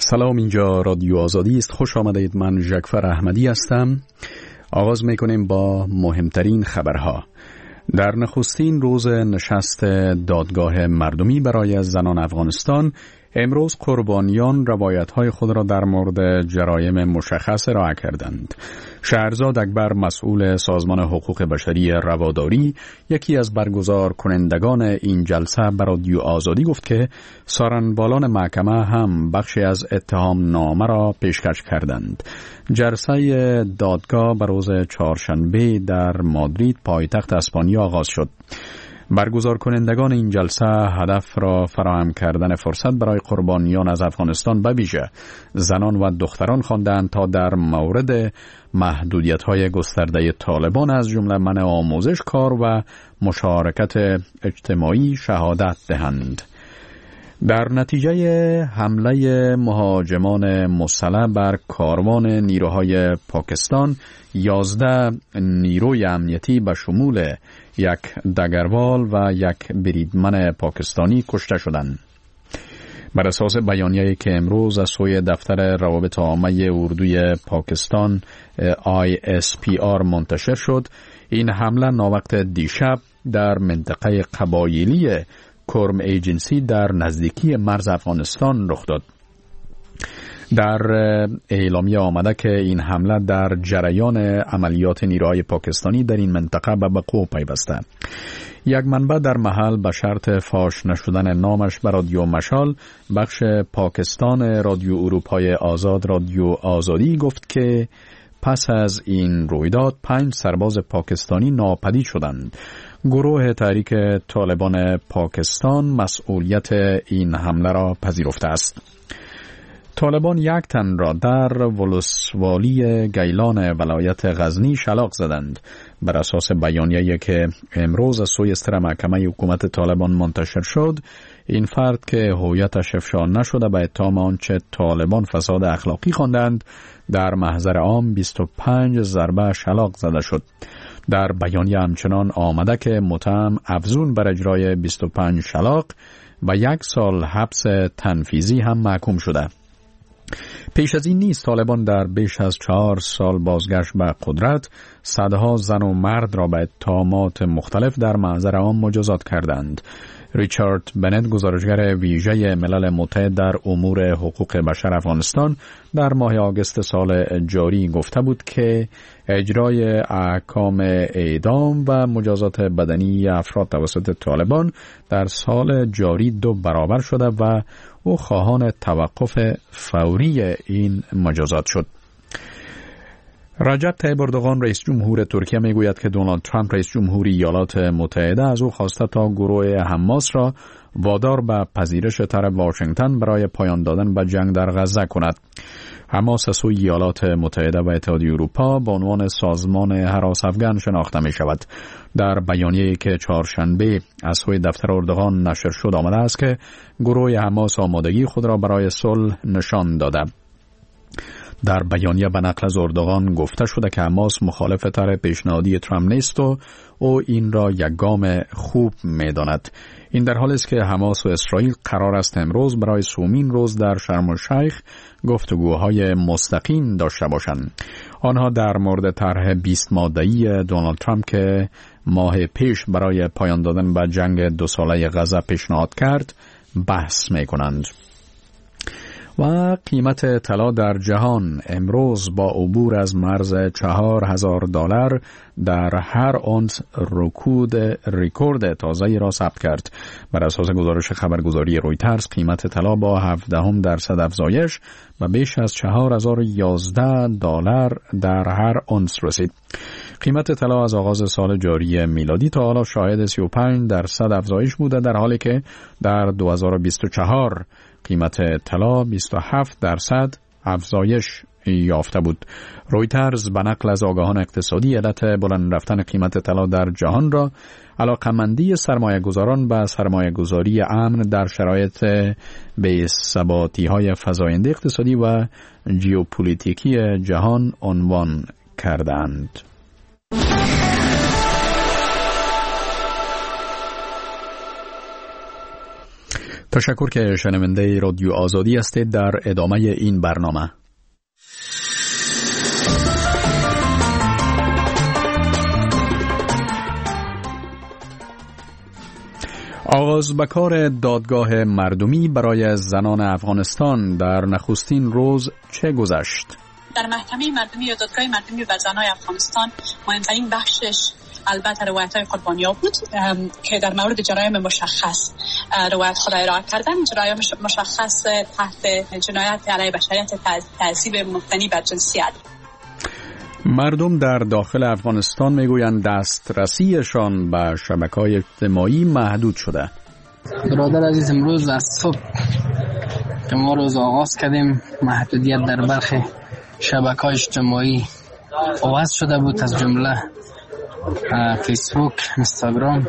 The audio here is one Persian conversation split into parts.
سلام، اینجا رادیو آزادی است. خوش آمدید. من ژکفر احمدی هستم. آغاز میکنیم با مهمترین خبرها. در نخستین روز نشست دادگاه مردمی برای زنان افغانستان، امروز قربانیان روایت‌های خود را در مورد جرایم مشخص ارائه کردند. شهرزاد اکبر، مسئول سازمان حقوق بشری رواداری، یکی از برگزار کنندگان این جلسه بر رادیو آزادی گفت که سارنبالان محکمه هم بخشی از اتهام نامه را پیشکش کردند. جلسه دادگاه بر روز چهارشنبه در مادرید، پایتخت اسپانیا آغاز شد. برگزار کنندگان این جلسه هدف را فراهم کردن فرصت برای قربانیان از افغانستان به ویژه زنان و دختران خواندند تا در مورد محدودیت‌های گسترده طالبان از جمله منع آموزش، کار و مشارکت اجتماعی شهادت دهند. در نتیجه حمله مهاجمان مسلح بر کاروان نیروهای پاکستان، 11 نیروی امنیتی به شمول یک دگروال و یک بریدمن پاکستانی کشته شدند. بر اساس بیانیه‌ای که امروز از سوی دفتر روابط عامه اردوی پاکستان ISPR منتشر شد، این حمله ناوقت دیشب در منطقه قبایلی کرم ایجنسی در نزدیکی مرز افغانستان رخ داد. در اعلامیه آمده که این حمله در جریان عملیات نیروهای پاکستانی در این منطقه به وقوع پیوسته. یک منبع در محل به شرط فاش نشدن نامش به رادیو مشال، بخش پاکستان رادیو اروپای آزاد، رادیو آزادی، گفت که پس از این رویداد 5 سرباز پاکستانی ناپدید شدند. گروه تحریک طالبان پاکستان مسئولیت این حمله را پذیرفته است. طالبان یک تن را در ولسوالی گیلان ولایت غزنی شلاق زدند. بر اساس بیانیه‌ای که امروز از سوی ستر محکمه حکومت طالبان منتشر شد، این فرد که هویتش افشا نشده به اتهام آنچه طالبان فساد اخلاقی خواندند، در محضر عام 25 ضربه شلاق زده شد. در بیانیه همچنان آمده که متهم افزون بر اجرای 25 شلاق و 1 سال حبس تنفیذی هم محکوم شده. پیش از این نیز طالبان در بیش از 4 سال بازگشت به قدرت صدها زن و مرد را به اتهامات مختلف در محضر عام مجازات کردند. ریچارد بنت، گزارشگر ویژه ملل متحد در امور حقوق بشر افغانستان، در ماه آگوست سال جاری گفته بود که اجرای احکام اعدام و مجازات بدنی افراد توسط طالبان در سال جاری 2 برابر شده و او خواهان توقف فوری این مجازات شد. رجب طیب اردوغان، رئیس جمهور ترکیه، میگوید که دونالد ترامپ، رئیس جمهوری ایالات متحده، از او خواسته تا گروه حماس را وادار به پذیرش طرح واشنگتن برای پایان دادن به جنگ در غزه کند. حماس از سوی ایالات متحده و اتحادیه اروپا به عنوان سازمان هراس افغان شناخته می شود. در بیانیه‌ای که چهارشنبه از سوی دفتر اردوغان نشر شد آمده است که گروه حماس آمادگی خود را برای صلح نشان داده. در بیانیه به نقل از اردوغان گفته شده که حماس مخالف طرح پیشنهادی ترامپ نیست و او این را یک گام خوب می‌داند. این در حالی است که حماس و اسرائیل قرار است امروز برای 3مین روز در شرم الشیخ گفتگوهای مستقیم داشته باشند. آنها در مورد طرح 20 ماده‌ای دونالد ترامپ که ماه پیش برای پایان دادن به جنگ 2 ساله غزه پیشنهاد کرد بحث می‌کنند. و قیمت طلا در جهان امروز با عبور از مرز $4,000 در هر اونس رکورد تازه‌ای را ثبت کرد. بر اساس گزارش خبرگزاری رویترز، قیمت طلا با 0.7% افزایش و بیش از $4,011 در هر اونس رسید. قیمت طلا از آغاز سال جاری میلادی تا حالا شاهد 35% افزایش بوده، در حالی که در 2024 قیمت طلا 27% افزایش یافته بود. رویترز به نقل از آگاهان اقتصادی علت بلند رفتن قیمت طلا در جهان را علاقمندی سرمایه‌گذاران به سرمایه‌گذاری امن در شرایط بی‌ثباتی‌های فزاینده اقتصادی و ژئوپلیتیکی جهان عنوان کردند. تشکر که شنونده رادیو آزادی هستید. در ادامه این برنامه آغاز به کار دادگاه مردمی برای زنان افغانستان در نخستین روز چه گذشت؟ در محکمه مردمی یا دادگاه مردمی بر زنان افغانستان مهمترین بخشش البته روایت‌های قربانی‌ها بود که در مورد جرایم مشخص روایت خود ارائه کردن. جرایم مشخص تحت جنایت علیه بشریت، تعذیب مبتنی بر جنسیت. مردم در داخل افغانستان میگویند دسترسیشان به شبکه‌های اجتماعی محدود شده. برادر عزیز، امروز از صبح که ما روز آغاز کردیم محدودیت در برخی شبکه‌های اجتماعی آغاز شده بود، از جمله فیسبوک، اینستاگرام.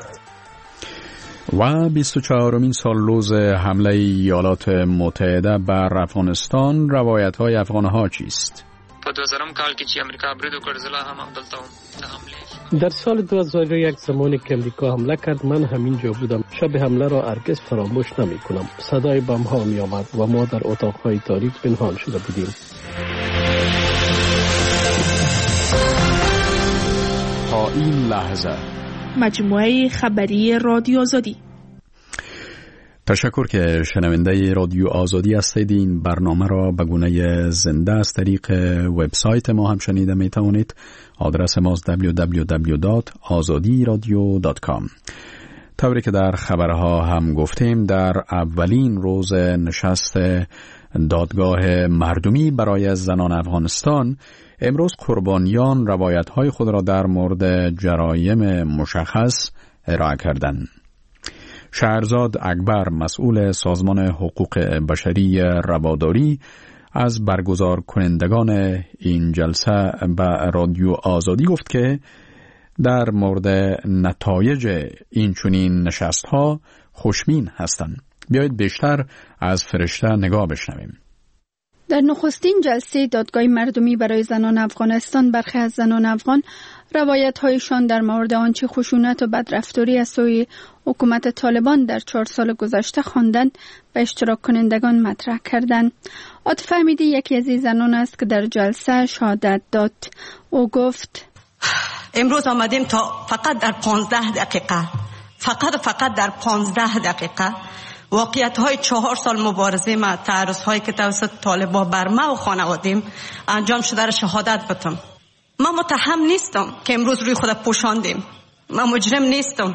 و 24مین سال روز حمله ایالات متحده بر افغانستان، روایت‌های افغان‌ها چیست؟ په 2000 کال کې چې امریکا برید وکړ زه لا هم همدلته وم د حملې. در سال 2001 زمانی که امریکا حمله کرد من همینجا بودم. شب حمله را هرگز فراموش نمی‌کنم. صدای بم‌ها می‌آمد و ما در اتاق‌های تاریک پنهان شده بودیم. تا این لحظه مجموعه خبری رادیو آزادی. تشکر که شنونده رادیو آزادی هستید. این برنامه را به گونه زنده از طریق وبسایت ما هم شنیده می توانید. آدرس ماست www.azadiradio.com. طوری که در خبرها هم گفتیم، در اولین روز نشست دادگاه مردمی برای زنان افغانستان، امروز قربانیان روایت‌های خود را در مورد جرایم مشخص ارائه کردند. شهرزاد اکبر، مسئول سازمان حقوق بشری رواداری، از برگزار کنندگان این جلسه به رادیو آزادی گفت که در مورد نتایج این چنین نشست‌ها خوشبین هستند. بیایید بیشتر از فرشته نگاه بشنویم. در نخستین جلسه دادگاه مردمی برای زنان افغانستان، برخی از زنان افغان روایت‌هایشان در مورد آنچه خشونت و بدرفتاری از سوی حکومت طالبان در 4 سال گذشته خواندند و اشتراک کنندگان مطرح کردند. عاطفه امیدی یکی از این زنان است که در جلسه شهادت داد. او گفت: امروز آمدیم تا فقط در 15 دقیقه فقط در 15 دقیقه واقعیت‌های 4 سال مبارزه ما، تعرض‌هایی که توسط طالبان بر ما و خانواده‌ام انجام شده را شهادت بدم. من متهم نیستم که امروز روی خود پوشاندیم. من مجرم نیستم،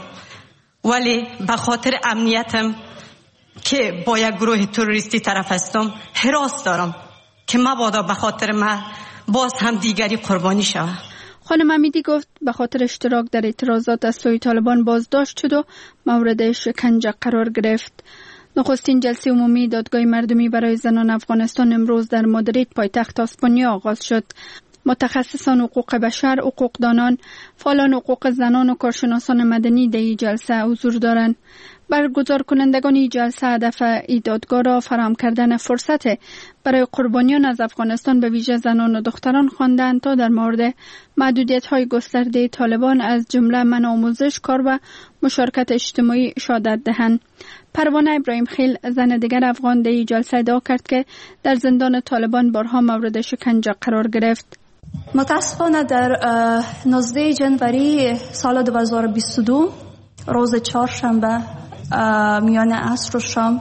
ولی به خاطر امنیتم که با یک گروه تروریستی طرف هستم هراس دارم که مبادا به خاطر من باز هم دیگری قربانی شود. خانم امیدی گفت به خاطر اشتراک در اعتراضات از سوی طالبان بازداشت شد و مورد شکنجه قرار گرفت. نخستین جلسه عمومی دادگاه مردمی برای زنان افغانستان امروز در مادرید، پایتخت اسپانیا آغاز شد. متخصصان حقوق بشر، حقوقدانان، فعالان حقوق زنان و کارشناسان مدنی در این جلسه حضور دارند. برگزار کنندگان این جلسه هدف این دادگاه را فراهم کردن فرصت برای قربانیان از افغانستان به ویژه زنان و دختران خواندند تا در مورد محدودیت‌های گسترده طالبان از جمله منع آموزش، کار و مشارکت اجتماعی شهادت دهند. پروانه ابراهیم خیل، زن دیگر افغان، در این جلسه ادعا کرد که در زندان طالبان بارها مورد شکنجه قرار گرفت. متاسفانه در 19 جنوری سال 2022 روز چهارشنبه میان عصر و شام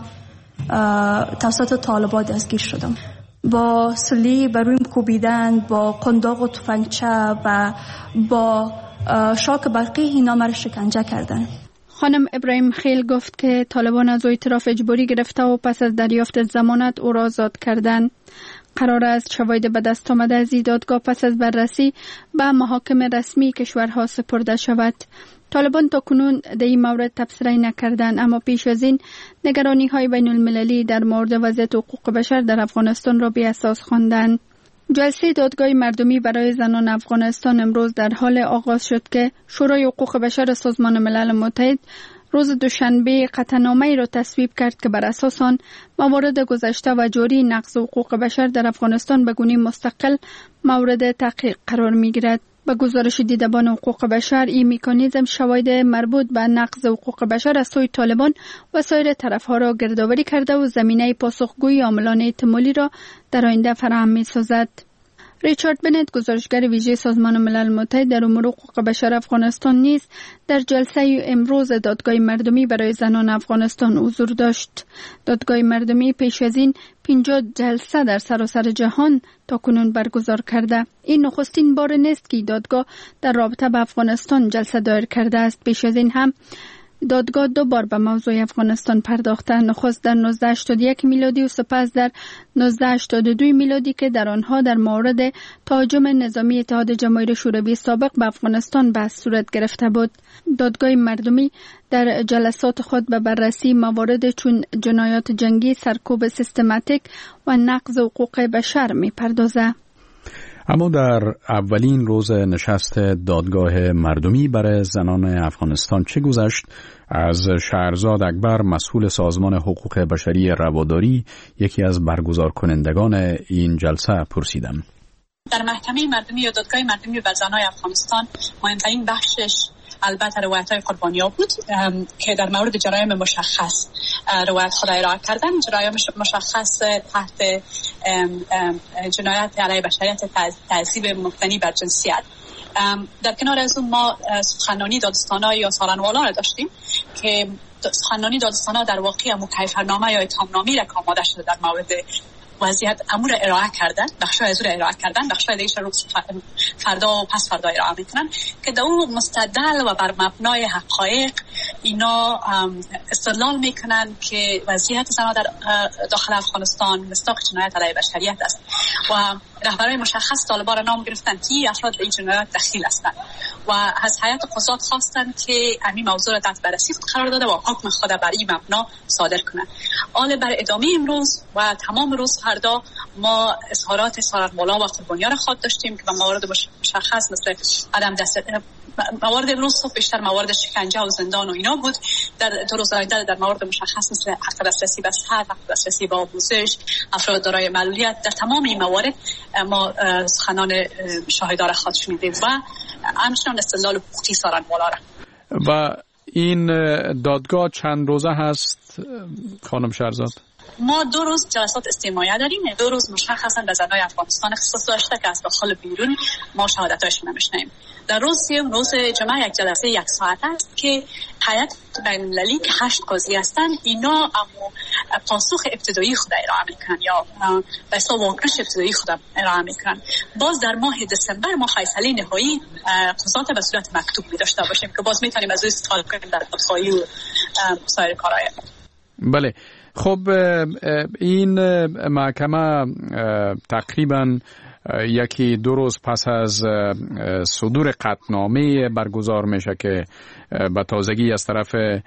توسط طالبان دستگیر شدم. با سلی برویم کوبیدن، با قنداق و تفنگچه و با شاک برقی اینا مرا شکنجه کردن. خانم ابراهیم خیل گفت که طالبان از او اعتراف اجباری گرفته و پس از دریافت ضمانت او را آزاد کردند. قرار است شواهد به دست آمده از این دادگاه پس از بررسی به محاکم رسمی کشورها سپرده شود. طالبان تا کنون در این مورد تبصره نکردند، اما پیش از این نگرانی‌های بین المللی در مورد وضعیت حقوق بشر در افغانستان را بی اساس خواندند. جلسه دادگاه مردمی برای زنان افغانستان امروز در حال آغاز شد که شورای حقوق بشر سازمان ملل متحد روز دوشنبه قطعنامه‌ای را تصویب کرد که بر اساس آن موارد گذشته و جاری نقض حقوق بشر در افغانستان به گونه مستقل مورد تحقیق قرار می‌گیرد. به گزارش دیدبان حقوق بشر، این مکانیزم شواهد مربوط به نقض حقوق بشر از سوی طالبان و سایر طرفها را گردآوری کرده و زمینه پاسخگویی عاملان احتمالی را در آینده فراهم می‌سازد. ریچارد بنت، گزارشگر ویژه سازمان ملل متحد در امور حقوق بشر افغانستان، نیز در جلسه امروز دادگاه مردمی برای زنان افغانستان حضور داشت. دادگاه مردمی پیش از این 50 جلسه در سراسر جهان تاکنون برگزار کرده. این نخستین بار نیست که دادگاه در رابطه با افغانستان جلسه دایر کرده است. پیش از این هم دادگاه 2 بار به موضوع افغانستان پرداخته، نخست در 1981 میلادی و سپس در 1982 میلادی که در آنها در مورد تهاجم نظامی اتحاد جماهیر شوروی سابق به افغانستان بحث صورت گرفته بود. دادگاه مردمی در جلسات خود به بررسی موارد چون جنایات جنگی، سرکوب سیستماتیک و نقض حقوق بشر می‌پردازد. اما در اولین روز نشست دادگاه مردمی برای زنان افغانستان چه گذشت؟ از شهرزاد اکبر، مسئول سازمان حقوق بشری رواداری، یکی از برگزار کنندگان این جلسه، پرسیدم. در محکمه مردمی یا دادگاه مردمی بر زنان افغانستان مهمترین بخشش البته روایت‌های قربانی‌ها بود که در مورد جرایم مشخص روایت خود ارائه کردن. جرایم مشخص تحت جنایت علیه بشریت، تعذیب مبتنی بر جنسیت. در کنار از اون ما سخنرانی دادستانا یا سالنوالا را داشتیم که سخنرانی دادستانا در واقع مکیفرنامه یا اتهامنامه‌ای را که آماده شده در مورد وضعیت امور ارائه کردن، بخشای از او ارائه کردن، بخشای دیگه رو فردا و پس فردا ارائه میکنن که در اون مستدل و بر مبنای حقایق اینا استدلال میکنن که وضعیت زنان در داخل افغانستان مصداق جنایت علیه بشریت است و رهبرای مشخص طالبان را نام گرفتن که افراد به این جنایت دخیل هستند و از هیئت قضات خواستند که همین موضوع را تحت بررسی قرار داده و حکم خود بر این مبنا صادر کنند. حال بر ادامه امروز و تمام روز فردا ما اظهارات سالنوالا و قربانیان را خواهد داشتیم که به موارد مشخص مثل عدم دست موارد امروز صبح بیشتر موارد شکنجه و زندان و اینا بود. در 2 روز آینده در موارد مشخص مثل حق دسترسی به صحت، حق دسترسی به آموزش، افراد دارای معلولیت، در تمام این موارد ما سخنان شاهدان را خواهد شنیدیم و همچنان استدلال حقوقی سالنوالا را. و این دادگاه چند روزه هست خانم شهرزاد؟ ما 2 روز جلسات استماعی داریم. 2 روز مشخصا به زنان افغانستان اختصاص داشته که از داخل بیرون ما شهادتاشون نمیشنیم. در روز روز جمعه یک جلسه 1 ساعت است که هیئت بین‌المللی که 8 قاضی هستند اینا اما پاسخ ابتدایی خود ارائه میکنن یا به اصطلاح واکنش ابتدایی خود ارائه میکنن. باز در ماه دسامبر ما فیصله نهایی قضات به صورت مکتوب داشته باشیم که باز میتونیم از او استفاده کنیم در دادخواهی و سایر کارهای. بله. خب این محکمه تقریباً 1-2 روز پس از صدور قطعنامه برگزار میشه که به تازگی از طرف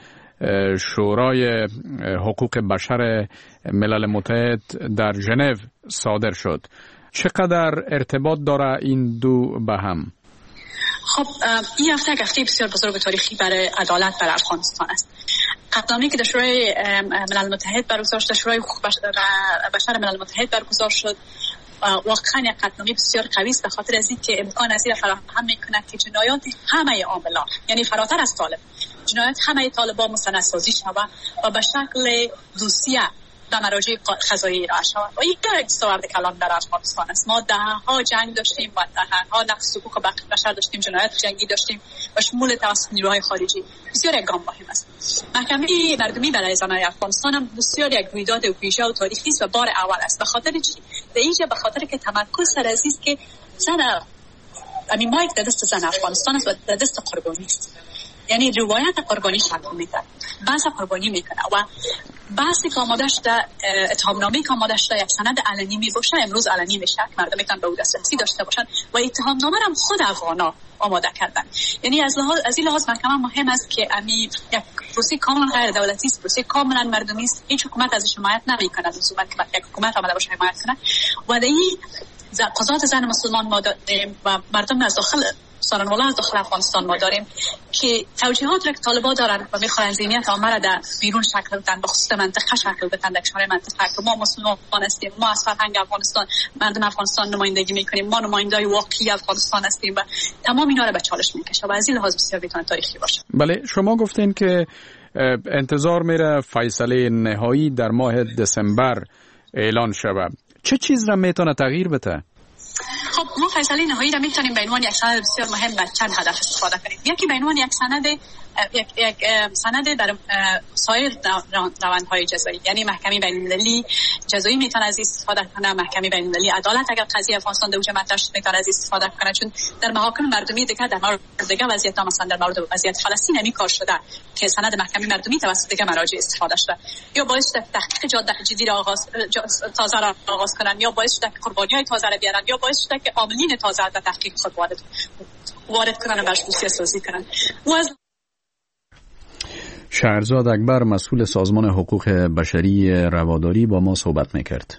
شورای حقوق بشر ملل متحد در ژنو صادر شد. چقدر ارتباط داره این دو به هم؟ خب این هفته یک هفته بسیار بزرگ تاریخی برای عدالت برای افغانستان است. قطعنامه‌ای که در شورای ملل متحد برگزار شد، شورای حقوق بشر ملل متحد برگزار شد، واقعا یک قطعنامه بسیار قوی است به خاطر از اینکه امکان از این فراهم می‌کند که جنایات همه عاملان، یعنی فراتر از طالب، جنایات همه طالبان مستندسازی شود و به شکل دوسیه به مراجع قضایی ارائه شود. و این دستاورد کلان در افغانستان است. ما دهها جنگ داشتیم و دهها نقض حقوق بشر داشتیم، جنایات جنگی داشتیم و شمول توسط نیروهای خارجی. بسیار یک گام مهم است. محکمه مردمی برای زنان افغانستان هم بسیار یک رویداد ویژه و تاریخی است و بار اول است. به خاطر چی؟ در اینجا به خاطر که تمرکز سر از است که زن مایک در دست زن افغانستان است و در دست قربانی است. یعنی روایت قربانی شکل میکنه، بحث قربانی میکنه و بحثی که آماده شده، اتهامنامه‌ای که آماده شده یک سند علنی میباشه، امروز علنی میشه، مردم میتونن به او دسترسی داشته باشن و اتهامنامه هم خود افغانا آماده کردن. یعنی از این لحاظ محکمه مهم است که یک پروسه کاملا غیر دولتی است، پروسه کاملا مردمی است. هیچ حکومت ازش حمایت نمیکنه، لزوما که یک حکومت آمده باشه حمایت کنه و این قضات زن مسلمان ما داریم و مردم از داخل سارنولا از داخل افغانستان ما داریم که توجیهات را که طالبان دارن و میخواهند ذهنیت عامه را در بیرون شکل بدن، به خصوص منطقه شکل بدن، در کشور منطقه که ما مسلمان هستیم، ما از فرهنگ افغانستان، مردم افغانستان نمایندگی میکنیم، ما نمایندای واقعی افغانستان هستیم و تمام اینا را به چالش میکشه و از این لحاظ بسیار میتونه تاریخی باشه. بله، شما گفتین که انتظار میره فیصله نهایی در ماه دسامبر اعلان شود. چه چیز را میتونه تغییر بده؟ خب ما فیصله نهایی را میتونیم به عنوان یک سند بسیار مهم و چند هدف استفاده کنیم. یکی به عنوان یک سند در سایر روندهای جزایی، یعنی محکمه بین‌المللی جزایی میتونه از استفاده کنه، محکمه بین‌المللی عدالت اگر قضیه افغانستان در اونجا مطرح شد میتونه از استفاده کنه، چون در محاکم مردمی دیگه در مورد دیگه وضعیت مثلا در مورد وضعیت فلسطین همین کار شده که سند محکمه مردمی توسط دیگه مراجع استفاده شده، یا باعث تحقیق جدی را تازه را آغاز کنن، یا باعث شده که قربانیای تازه را بیارن، یا باعث شده که عاملین تازه در تحقیق خود وارد کنن و مشروطیت سازی کنن. شهرزاد اکبر، مسئول سازمان حقوق بشری رواداری، با ما صحبت میکرد.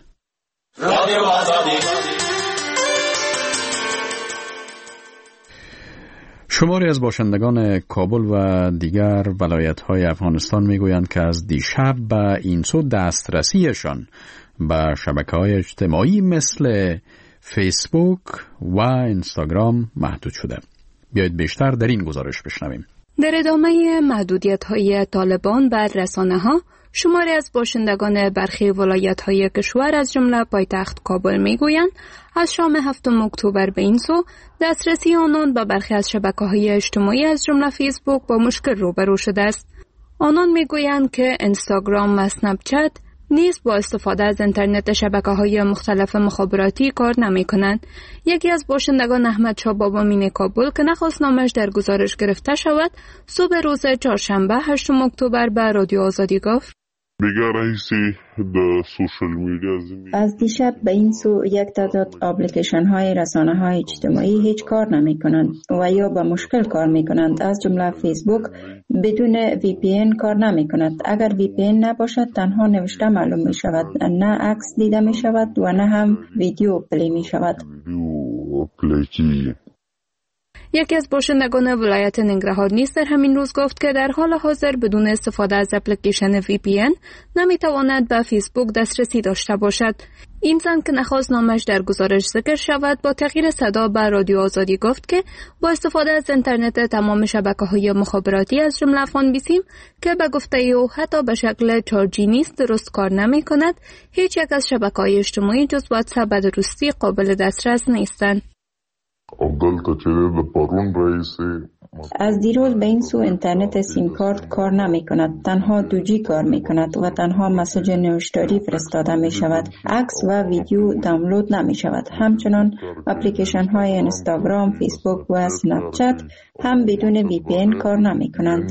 شماری از باشندگان کابل و دیگر ولایت‌های افغانستان میگویند که از دیشب به این سو دسترسیشان به شبکه‌های اجتماعی مثل فیسبوک و اینستاگرام محدود شده. بیایید بیشتر در این گزارش بشنویم. در ادامه محدودیت‌های طالبان بر رسانه‌ها، شماری از باشندگان برخی ولایت‌های کشور از جمله پایتخت کابل می‌گویند از شام 7 اکتبر به این سو دسترسی آنان به برخی از شبکه‌های اجتماعی از جمله فیسبوک با مشکل روبرو شده است. آنان می‌گویند که اینستاگرام و اسنپ چت نیز با استفاده از اینترنت شبکه‌های مختلف مخابراتی کار نمی‌کنند. یکی از باشندگان احمد شاه بابامین کابل که نخواست نامش در گزارش گرفته شود، صبح روز چهارشنبه 8 اکتبر به رادیو آزادی گفت: از دیشب به این سو یک تعداد اپلیکیشن های رسانه های اجتماعی هیچ کار نمی کنند و یا با مشکل کار می کنند. از جمله فیسبوک بدون VPN کار نمی کند. اگر VPN نباشد تنها نوشته معلوم می شود، نه عکس دیده می شود و نه هم ویدیو پلی می شود. یکی از باشندگان ولایت ننگرهار نیز در همین روز گفت که در حال حاضر بدون استفاده از اپلیکیشن VPN نمیتواند به فیسبوک دسترسی داشته باشد. این زن که نخواست نامش در گزارش ذکر شود با تغییر صدا به رادیو آزادی گفت که با استفاده از اینترنت تمام شبکه‌های مخابراتی از جمله افغان بیسیم که به گفته او حتی به شکل 4G نیست درست کار نمی‌کند، هیچ یک از شبکه‌های اجتماعی جز واتساپ به درستی قابل دسترس نیستند. از دیروز به این سو اینترنت سیم کارت کار نمی کند، تنها 2G کار می کند و تنها مسیج نوشتاری فرستاده می شود. عکس و ویدیو دانلود نمی شود. همچنان اپلیکیشن های اینستاگرام، فیسبوک و اسنپ چت هم بدون VPN کار نمی کنند.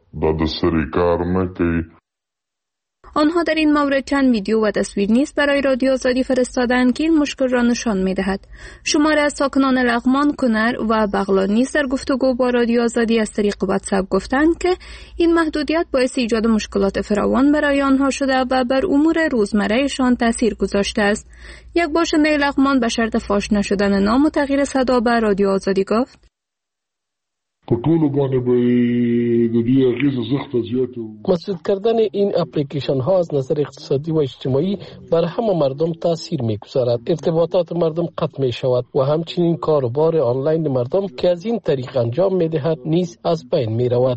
آنها در این مورد چند ویدیو و تصویر نیز برای رادیو آزادی فرستادند که این مشکل را نشان می‌دهد. شماری از ساکنان لغمان، کنر و بغلان نیز در گفتگو با رادیو آزادی از طریق واتساپ گفتند که این محدودیت باعث ایجاد مشکلات فراوان برای آنها شده و بر امور روزمره‌شان تاثیر گذاشته است. یک باشنده لغمان به شرط فاش نشدن نام و تغییر صدا به رادیو آزادی گفت: مسدود کردن این اپلیکیشن ها از نظر اقتصادی و اجتماعی بر همه مردم تاثیر میگذارد. ارتباطات مردم قطع می شود و همچنین کاروبار آنلاین مردم که از این طریق انجام می دهد نیز از بین می رود.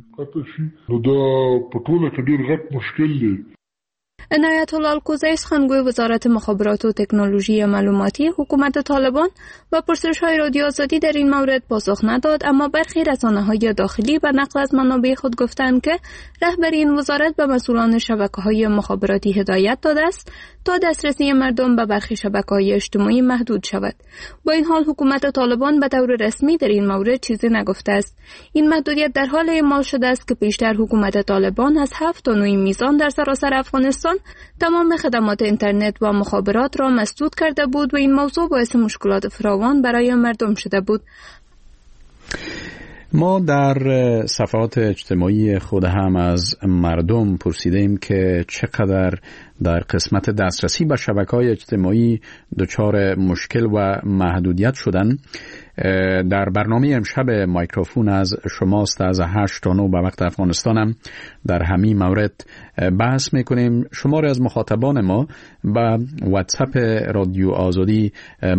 عنایت الله الکوزی، سخنگوی وزارت مخابرات و تکنولوژی معلوماتی حکومت طالبان و پرسش‌های رادیو آزادی در این مورد پاسخ نداد، اما برخی رسانه‌های داخلی به نقل از منابع خود گفتند که رهبری این وزارت به مسئولان شبکه‌های مخابراتی هدایت داده است تا دسترسی مردم به برخی شبکه‌های اجتماعی محدود شود. با این حال حکومت طالبان به طور رسمی در این مورد چیزی نگفته است. این محدودیت در حال اعمال شده است که پیشتر حکومت طالبان از 7 تا 9 میزان در سراسر افغانستان تمام خدمات اینترنت و مخابرات را مسدود کرده بود و این موضوع باعث مشکلات فراوان برای مردم شده بود. ما در صفحات اجتماعی خود هم از مردم پرسیدیم که چقدر در قسمت دسترسی به شبکه‌های اجتماعی دچار مشکل و محدودیت شدن. در برنامه امشب مایکروفون از شماست. از 8 تا 9 به وقت افغانستانم در همین مورد بحث میکنیم. شماره از مخاطبان ما با واتساپ رادیو آزادی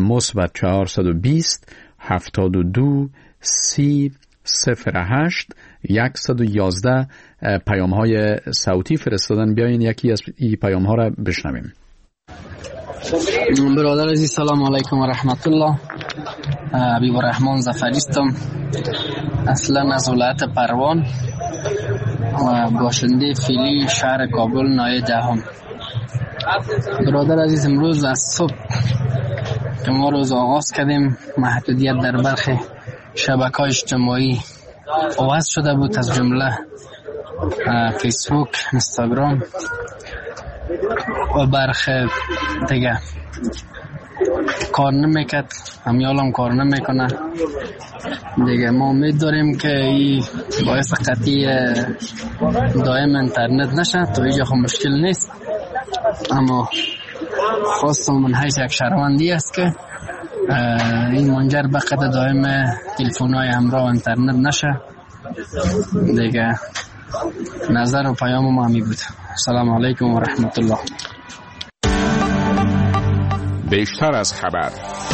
+420 72 30 08 111 پیام های صوتی فرستادن. بیاین یکی از این پیام ها را بشنویم. برادر عزیز سلام علیکم و رحمت الله. حبیب الرحمن ظفریستم، اصلا از ولایت پروان و باشنده فعلی شهر کابل نایه دهم. برادر عزیز امروز از صبح که ما روز آغاز کردیم محدودیت در برخی شبکه‌های اجتماعی آغاز شده بود، از جمله فیسبوک، اینستاگرام و برخی دیگه کار نمیکرد، همیالم کار نمیکنه دیگه. ما امید داریم که این باعث قطعی دائم اینترنت نشه، تو اینجا خب مشکل نیست، اما خواستم من حیث یک شهروندی است که این منجر به قطع دائم تلفن‌های همراه و اینترنت نشه دیگه. نظر و پیام ما همی بود. سلام علیکم و رحمت الله. بیشتر از خبر.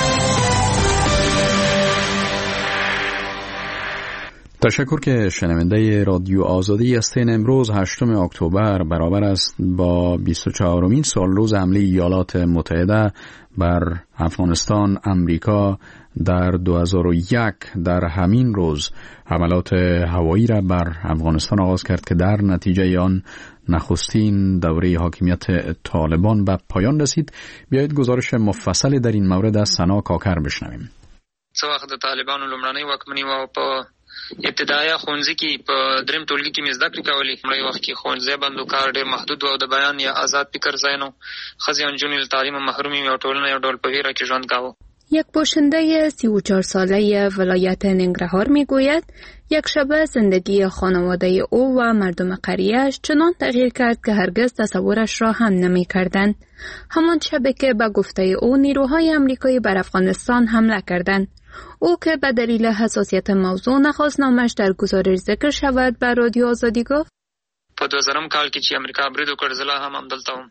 تشکر که شنونده رادیو آزادی هستین. امروز 8 اکتبر برابر است با 24مین سالروز حمله ایالات متحده بر افغانستان. امریکا در 2001 در همین روز حملات هوایی را بر افغانستان آغاز کرد که در نتیجه آن نخستین دوره حاکمیت طالبان به پایان رسید. بیایید گزارش مفصل در این مورد از سنا کاکر بشنویم. څو وخت د طالبانو لومړنۍ واکمني و په ابتدایي ښوونځي کې په دریم ټولګي کې مې زده کړې کولې. لومړی وخت کې ښوونځی بند و، کار ډېر محدود و او د بیان یا آزاد فکر ځای نه و. ښځې او نجونې له تعلیمه محرومې وې او ټولنه یو ډول په ویره کې ژوند کاوه. یک باشنده 34 ساله ولایت ننگرهار میگوید یک شب زندگی خانواده او و مردم قریه‌اش چنان تغییر کرد که هرگز تصورش را هم نمی‌کردند. همان شبی که به گفته او نیروهای آمریکایی بر افغانستان حمله کردند. او که به دلیل حساسیت موضوع نخواست نامش در گزارش ذکر شود به رادیو آزادی گفت: په 2000 کال کې چې امریکا برید وکړ زه لا هم همدلته وم.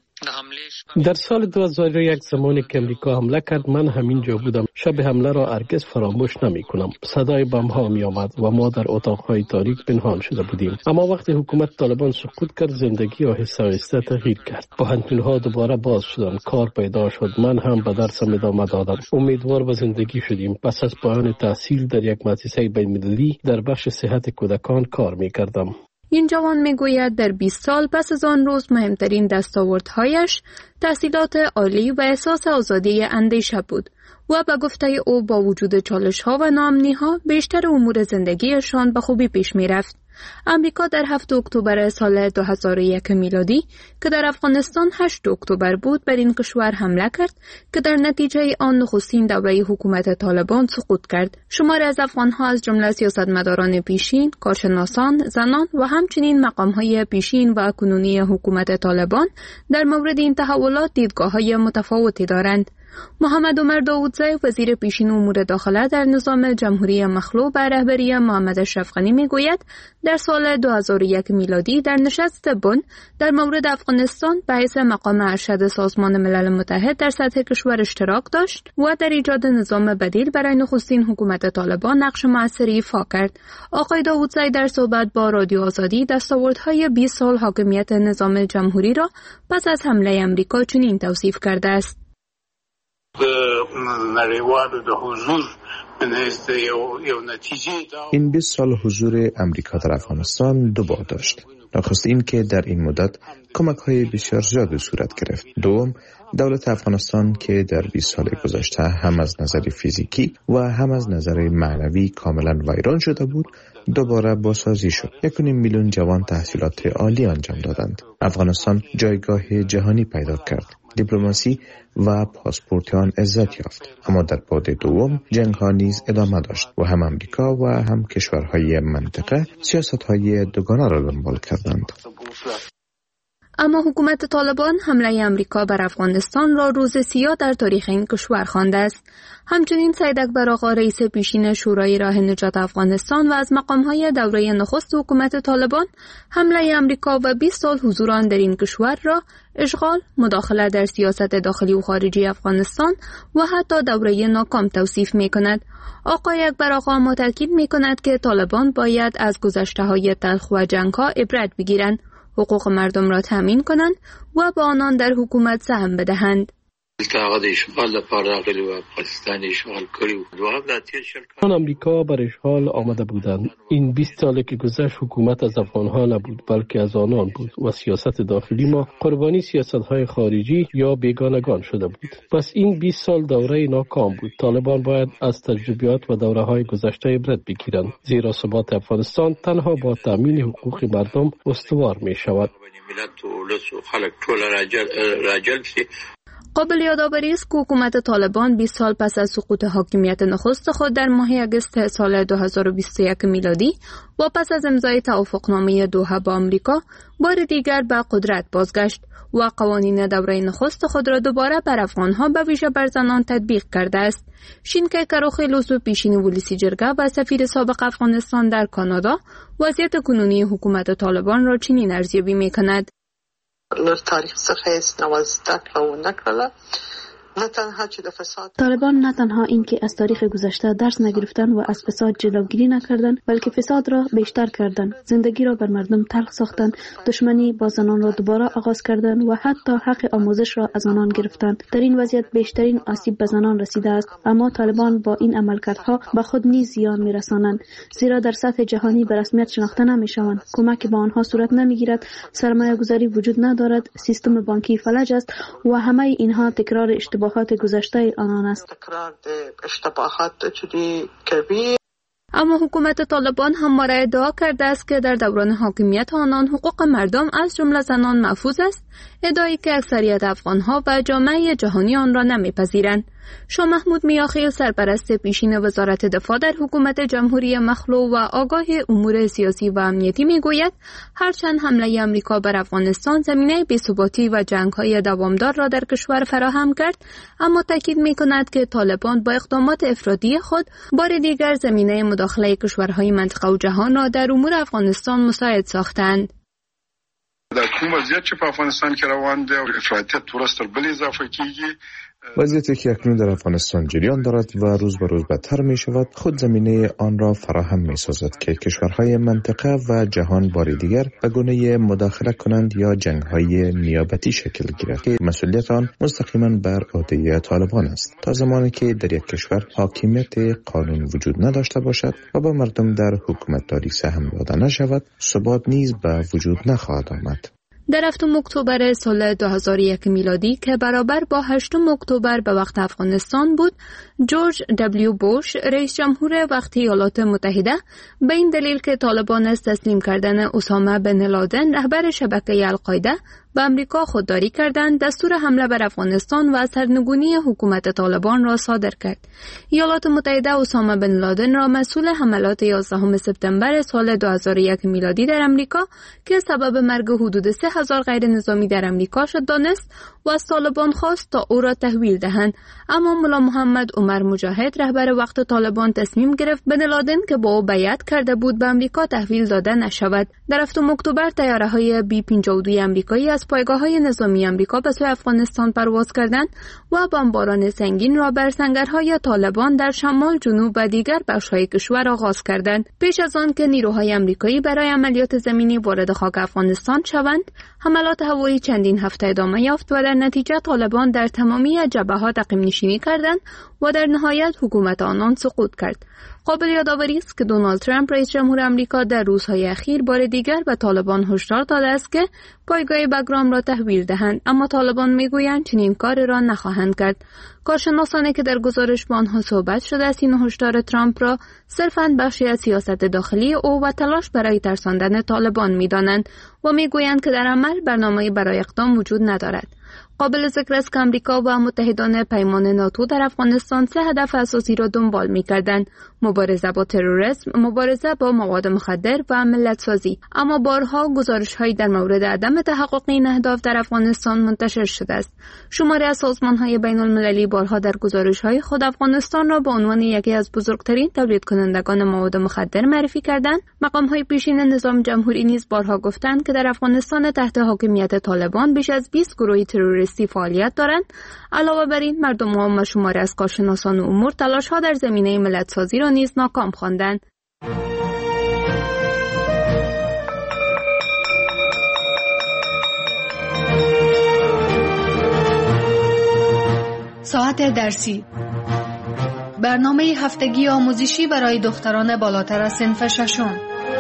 در سال 2001 زمانی که امریکا حمله کرد من همینجا بودم. شب حمله را هرگز فراموش نمی کنم. صدای بم ها می آمد و ما در اتاقهای تاریک پنهان شده بودیم. اما وقتی حکومت طالبان سقوط کرد زندگی آهسته آهسته تغییر کرد. پوهنتون‌ها دوباره باز شدند، کار پیدا شد. من هم به درسم ادامه دادم. امیدوار به زندگی شدیم. پس از پایان تحصیل در یک مؤسسه بین‌المللی در بخش صحت کودکان کار می کردم. این جوان میگوید در 20 سال پس از آن روز مهمترین دستاوردهایش تحصیلات عالی و احساس آزادی اندیشه بود و به گفته او با وجود چالش‌ها و ناامنی‌ها بیشتر امور زندگیشان به خوبی پیش می‌رفت. امریکا در 7 اکتبر سال 2001 میلادی که در افغانستان 8 اکتبر بود بر این کشور حمله کرد که در نتیجه آن نخستین دوره حکومت طالبان سقوط کرد. شماری از افغان‌ها از جمله سیاستمداران پیشین، کارشناسان، زنان و همچنین مقام‌های پیشین و کنونی حکومت طالبان در مورد این تحولات دیدگاه‌های متفاوتی دارند. محمد عمر داودزی وزیر پیشین امور داخله در نظام جمهوری مخلوع به رهبری محمد اشرف غنی میگوید در سال 2001 میلادی در نشست بن در مورد افغانستان به حیث مقام ارشد سازمان ملل متحد در سطح کشور اشتراک داشت و در ایجاد نظام بدیل برای نخستین حکومت طالبان نقش موثری ایفا کرد. آقای داودزی در صحبت با رادیو آزادی دستاوردهای 20 سال حاکمیت نظام جمهوری را پس از حمله امریکا چنین توصیف کرده است: این 20 سال حضور امریکا در افغانستان دو بعد داشت. نخست این که در این مدت کمک‌های بسیار زیادی صورت گرفت. دوم، دولت افغانستان که در 20 سال گذشته هم از نظر فیزیکی و هم از نظر معنوی کاملا ویران شده بود، دوباره بازسازی شد. 1.5 میلیون جوان تحصیلات عالی انجام دادند. افغانستان جایگاه جهانی پیدا کرد. دیپلماسی و پاسپورت آن عزت یافت. اما در بعد دوم جنگ ها نیز ادامه داشت و هم امریکا و هم کشورهای منطقه سیاست های دوگانه را دنبال کردند. اما حکومت طالبان حمله امریکا بر افغانستان را روز سیاه در تاریخ این کشور خوانده است. همچنین سید اکبر آقا رئیس پیشین شورای راه نجات افغانستان و از مقامهای دوره نخست حکومت طالبان حمله امریکا و 20 سال حضور آن در این کشور را اشغال، مداخله در سیاست داخلی و خارجی افغانستان و حتی دوره ناکام توصیف می کند. آقای اکبر آقا ما تاکید می کند که طالبان باید از گذشته‌های تلخ و جنگ‌ها عبرت بگیرند، حقوق مردم را تامین کنند و به آنان در حکومت سهم بدهند. امریکا بر اشغال آمده بودند. این 20 سالی که گذشت حکومت از افغانها نبود بلکه از آنان بود و سیاست داخلی ما قربانی سیاست‌های خارجی یا بیگانگان شده بود. پس این 20 سال دوره ناکام بود. طالبان باید از تجربیات و دوره‌های گذشته عبرت بگیرند، زیرا ثبات افغانستان تنها با تامین حقوق مردم استوار می شود. قابل یادآوری است که حکومت طالبان 20 سال پس از سقوط حاکمیت نخست خود در ماه اگست سال 2021 میلادی و پس از امضای توافقنامه دوحه با آمریکا بار دیگر به قدرت بازگشت و قوانین دوره نخست خود را دوباره بر افغانها به ویژه بر زنان تطبیق کرده است. شینکه کروخیل عضو پیشین ولسی جرگه و سفیر سابق افغانستان در کانادا وضعیت کنونی حکومت طالبان را چنین ارزیابی می‌کند. تاریخ څخه هیڅ نوازده کړه و نکړله. طالبان نه تنها این که از تاریخ گذشته درس نگرفتن و از فساد جلوگیری نکردند، بلکه فساد را بیشتر کردند، زندگی را بر مردم تلخ ساختند، دشمنی با زنان را دوباره آغاز کردند و حتی حق آموزش را از آنان گرفتند. در این وضعیت بیشترین آسیب به زنان رسیده است، اما طالبان با این عملکردها به خود نیز زیان می‌رسانند، زیرا در سطح جهانی به رسمیت شناخته نمی‌شوند. کمک به آنها صورت نمی‌گیرد، سرمایه‌گذاری وجود ندارد، سیستم بانکی فلج است و همه اینها تکرار اشتباهات گذشته آنان است. اما حکومت طالبان همواره ادعا کرده است که در دوران حاکمیت آنان حقوق مردم از جمله زنان محفوظ است، ادعایی که اکثریت افغانها و جامعه جهانی آن را نمیپذیرند. شاه محمود میاخیل سرپرست پیشین وزارت دفاع در حکومت جمهوری مخلوع و آگاه امور سیاسی و امنیتی میگوید هرچند حمله آمریکا بر افغانستان زمینه بی‌ثباتی و جنگ‌های دوامدار را در کشور فراهم کرد، اما تاکید می‌کند که طالبان با اقدامات افرادی خود بار دیگر زمینه مداخله کشورهای منطقه و جهان را در امور افغانستان مساعد ساختند. در کوم وضعیت چې په افغانستان کې روان دی او افراطیت ورځ تر بلې اضافه کیږي، وضعیتی که اکنون در افغانستان جریان دارد و روز به روز بدتر می شود خود زمینه آن را فراهم می سازد که کشورهای منطقه و جهان بار دیگر به گونه مداخله کنند یا جنگهای نیابتی شکل گیرد که مسئولیت آن مستقیما بر عهده طالبان است. تا زمانی که در یک کشور حاکمیت قانون وجود نداشته باشد و به مردم در حکومتداری سهم داده نشود، ثبات نیز به وجود نخواهد آمد. در 7 اکتبر سال 2001 میلادی که برابر با 8 اکتبر به وقت افغانستان بود، جورج دبلیو بوش رئیس جمهور وقت ایالات متحده به این دلیل که طالبان از تسلیم کردن اسامه بن لادن رهبر شبکه القاعده به امریکا خودداری کردند، دستور حمله بر افغانستان و سرنگونی حکومت طالبان را صادر کرد. ایالات متحده اسامه بن لادن را مسئول حملات 11 سپتامبر سال 2001 میلادی در امریکا که سبب مرگ حدود 3000 غیر نظامی در امریکا شد دانست و از طالبان خواست تا او را تحویل دهند، اما ملا محمد عمر مجاهد رهبر وقت طالبان تصمیم گرفت بن لادن که با او بیعت کرده بود به امریکا تحویل داده نشود. در 7 اکتبر طیاره‌های B-52 آمریکایی از پایگاه‌های نظامی آمریکا به سوی افغانستان پرواز کردند و بمباران سنگین را بر سنگرهای طالبان در شمال، جنوب و دیگر بخش‌های کشور آغاز کردند. پیش از آن که نیروهای آمریکایی برای عملیات زمینی وارد خاک افغانستان شوند، حملات هوایی چندین هفته ادامه یافت و در نتیجه طالبان در تمامی جبهه‌ها عقب نشینی کردند و در نهایت حکومت آنان سقوط کرد. قابل یادآوری است که دونالد ترامپ رئیس جمهور آمریکا در روزهای اخیر بار دیگر به طالبان هشدار داده است که پایگاه بگرام را تحویل دهند، اما طالبان میگویند چنین کاری را نخواهند کرد. کارشناسانی که در گزارش با آنها صحبت شده است این هشدار ترامپ را صرفاً بخشی از سیاست داخلی او و تلاش برای ترساندن طالبان می‌دانند و میگویند که در عمل برنامه‌ای برای اقدام وجود ندارد. قابل ذکر است که آمریکا و متحدان پیمان ناتو در افغانستان 3 هدف اساسی را دنبال می‌کردند: مبارزه با تروریسم، مبارزه با مواد مخدر و ملت سازی. اما بارها گزارش‌هایی در مورد عدم تحقق این اهداف در افغانستان منتشر شده است. شماری از سازمان‌های بین‌المللی بارها در گزارش‌های خود افغانستان را به عنوان یکی از بزرگترین تولید کنندگان مواد مخدر معرفی کردند. مقام‌های پیشین نظام جمهوری نیز بارها گفتند که در افغانستان تحت حاکمیت طالبان بیش از 20 گروه تروریستی فعالیت دارند. علاوه بر این، مردم عام و شماری از کارشناسان امور تلاش‌ها در زمینه ملت سازی را نیز ناکام خواندند. ساعت درسی، برنامه هفتگی آموزشی برای دختران بالاتر از صنف ششم.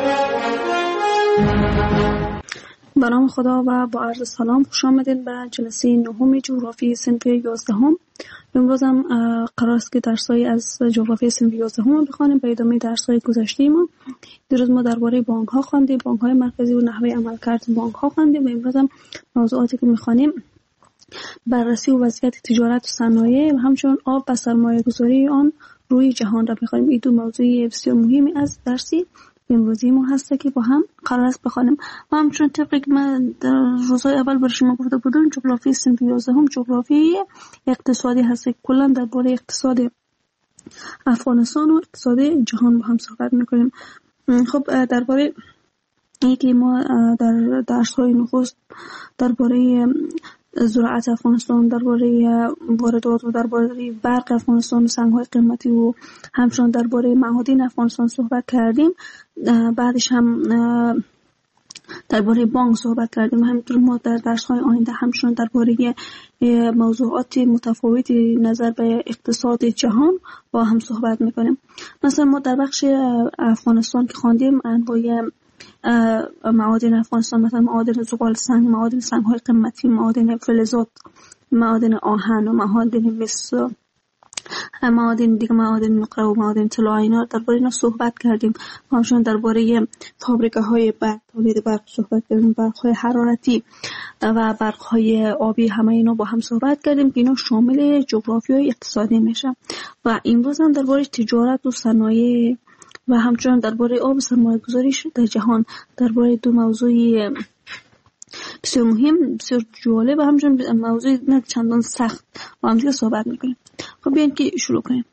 به نام خدا و با عرض سلام، خوش آمدید به جلسه نهم جغرافی صنف 11. امروز هم قرار است که درس‌های از جغرافی صنف 11 بخوانیم به ادامه درس‌های گذشته ما. دیروز ما درباره بانک‌ها خواندیم، بانک‌های مرکزی و نحوه عملکرد بانک‌ها خواندیم و امروز هم موضوعاتی که می‌خوانیم بررسی و وضعیت تجارت و صنایع و همچنین آب و سرمایه‌گذاری آن روی جهان را می‌خوانیم. این دو موضوع بسیار مهمی از درسی امروزی ما هست که با هم قرار است بخوانیم. و همچنین طبقی که من در روزهای اول برای شما گفته بودم، جغرافی صنف 11 جغرافی اقتصادی هست. کلا درباره اقتصاد افغانستان و اقتصاد جهان با هم صحبت می‌کنیم. خب درباره اینکه ما در درس‌های نخست درباره زراعت افغانستان، درباره واردات و درباره برق افغانستان و سنگ‌های قیمتی و همچنین درباره معادن افغانستان صحبت کردیم. بعدش هم درباره بانک صحبت کردیم. همینطور ما در درس‌های آینده همچنین درباره موضوعات متفاوتی نظر به اقتصاد جهان با هم صحبت می‌کنیم. مثلا ما در بخش افغانستان که خواندیم انواع معادن افغانستان، مثلا معادن زغال سنگ، معادن سنگ‌های قیمتی، معادن فلزات، معادن آهن و معادن مس، معادن دیگه، معادن نقره و معادن طلا، اینا درباره اینا صحبت کردیم. همچنین درباره فابریکه‌های برق، تولید برق صحبت کردیم، برق‌های حرارتی و برق‌های آبی، همه اینا با هم صحبت کردیم که اینا شامل جغرافیای اقتصادی میشه. و امروز هم درباره تجارت و صنایع و همچنین درباره آب و سرمایه‌گذاری در جهان، درباره دو موضوع بسیار مهم، بسیار جالب و همچنین موضوع نه چندان سخت با هم دیگه صحبت می‌کنیم. خب بیاین که شروع کنیم.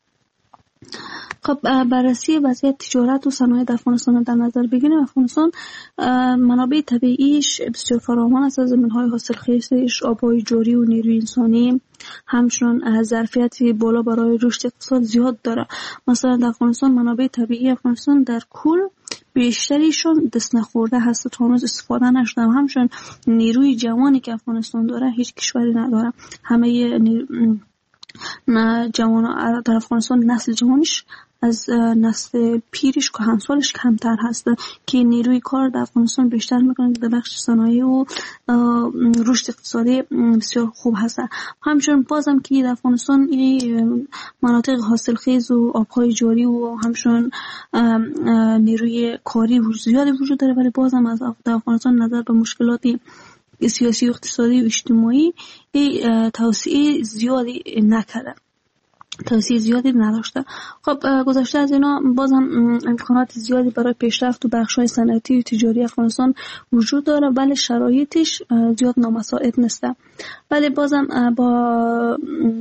خب بررسی وضعیت تجارت و صنایع در افغانستان در نظر بگیریم. افغانستان منابع طبیعیش بسیار فراوان است. زمین‌های حاصلخیزش، آب‌های جاری و نیروی انسانی، همچنین ظرفیت بالا برای رشد اقتصاد زیاد داره. مثلا در افغانستان منابع طبیعی افغانستان در کل بیشتریشون دست نخورده هست، تا هنوز استفاده نشده. همچنین نیروی جوانی که افغانستان داره هیچ کشوری نداره. همه جوان در افغانستان نسل جوانش از نسل پیرش که همسالش کمتر هست، که نیروی کار در افغانستان بیشتر میکنه در بخش صنایع و رشد اقتصادی بسیار خوب هست. همچنین بازم که در افغانستان این مناطق حاصلخیز و آبهای جاری و همچنین نیروی کاری زیادی وجود داره، ولی بازم از در افغانستان نظر به مشکلات سیاسی و اقتصادی و اجتماعی توسعه زیادی نکرده، توسعه زیادی نداشته. خب گذشته از اینا بازم امکانات زیادی برای پیشرفت و بخش‌های صنعتی و تجاری افغانستان وجود داره، ولی شرایطش زیاد نامساعد نیست. ولی بازم با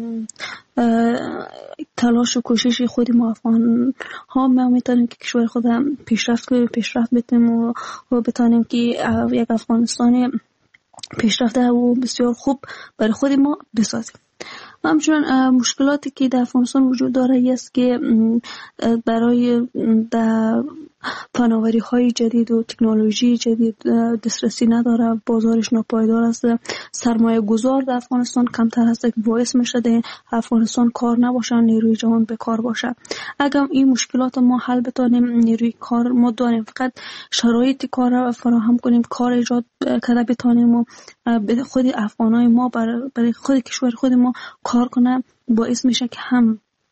تلاش و کوشش خود ما افغان ها ما میتونیم که کشور خودم پیشرفت بتیم و بتونیم که یک افغانستان پیشرفته و بسیار خوب برای خود ما بسازیم. همچنین مشکلاتی که در افغانستان وجود داره است که برای فناوری های جدید و تکنولوژی جدید دسترسی نداره، بازارش ناپایدار است، سرمایه گذار در افغانستان کمتر هست که باعث میشه در افغانستان کار نباشه، نیروی جوان بیکار باشه. اگر این مشکلات ما حل بتونیم، نیروی کار ما داریم، فقط شرایط کار را فراهم کنیم، کار ایجاد کرده بتونیم و خود افغانای ما برای خود کشور خود ما کار کنه، باعث میشه که هم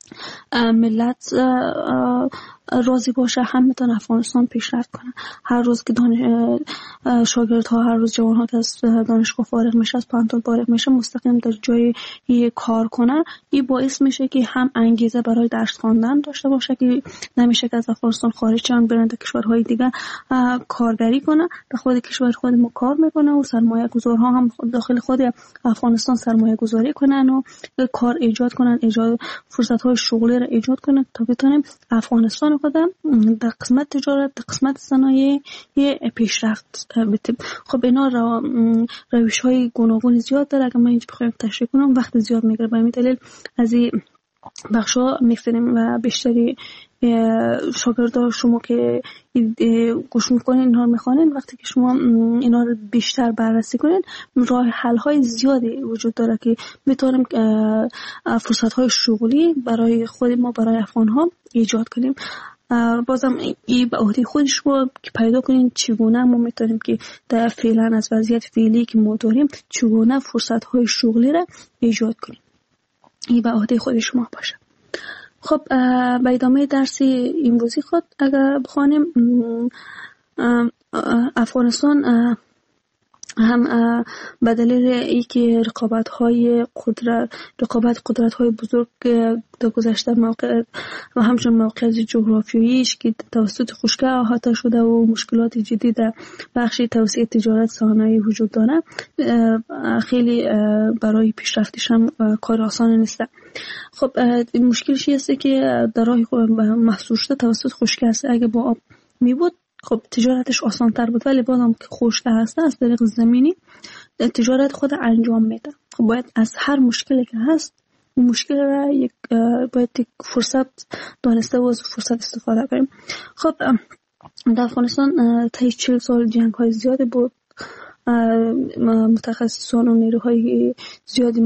ملت راضی باشه هم میتونه افغانستان پیشرفت کنه. هر روز که شاگردها، هر روز جوانها که از دانشگاه فارغ میشه، از پانتون فارغ میشه، مستقیم در جای کار کنه، این باعث میشه که هم انگیزه برای درس خواندن داشته باشه که نمیشه که از افغانستان خارج شن برن در کشورهای دیگه کارگری کنه. در خود کشور خود ما کار میکنه و سرمایه گذارها هم داخل خود افغانستان سرمایه گذاری کنن و کار ایجاد کنن، ایجاد فرصت های شغلی را ایجاد کنن تا بتونیم افغانستان خودم در قسمت تجارت، در قسمت صنایع پیشرفت بتیم. خب اینا روش های گوناگون زیاد داره. اگر من اینجا بخوایم تشریح کنم وقت زیاد میگیره. به همین دلیل از این بخشا میگذاریم و بیشتری شاگردان شما که گوش میکنین اینها رو میخوانین، وقتی که شما اینا رو بیشتر بررسی کنین، راه حل های زیادی وجود داره که میتونیم فرصت های شغلی برای خود ما، برای افغان ها ایجاد کنیم. بازم این به عهده خودش رو که پیدا کنین چگونه ما میتونیم که در فعلا از وضعیت فعلی که ما داریم چگونه فرصت های شغلی را ایجاد کنیم. این به عهده خود شما باشه. خب به ادامه درس امروزی خود اگر بخوانیم، افغانستان هم به دلیل اینکه رقابت قدرت های بزرگ در گذشته موقع و همچنین موقعیت جغرافیاییش که توسط خشکی احاطه شده و مشکلات جدی در بخش توسعه تجارت صنایع وجود داره، خیلی برای پیشرفتش هم کار آسان نیست. خب مشکلش است که در راه محصول شده توسط خشکی است. اگه با آب می بود خب تجارتش آسان تر بود، ولی بازم که خشکی هست از طریق زمینی تجارت خود انجام میده. خب باید از هر مشکلی که هست مشکل را باید یک فرصت دانسته و از فرصت استفاده کنیم. خب در افغانستان تا 40 سال جنگ های زیاده بود. متخصصان و نیروهای زیادی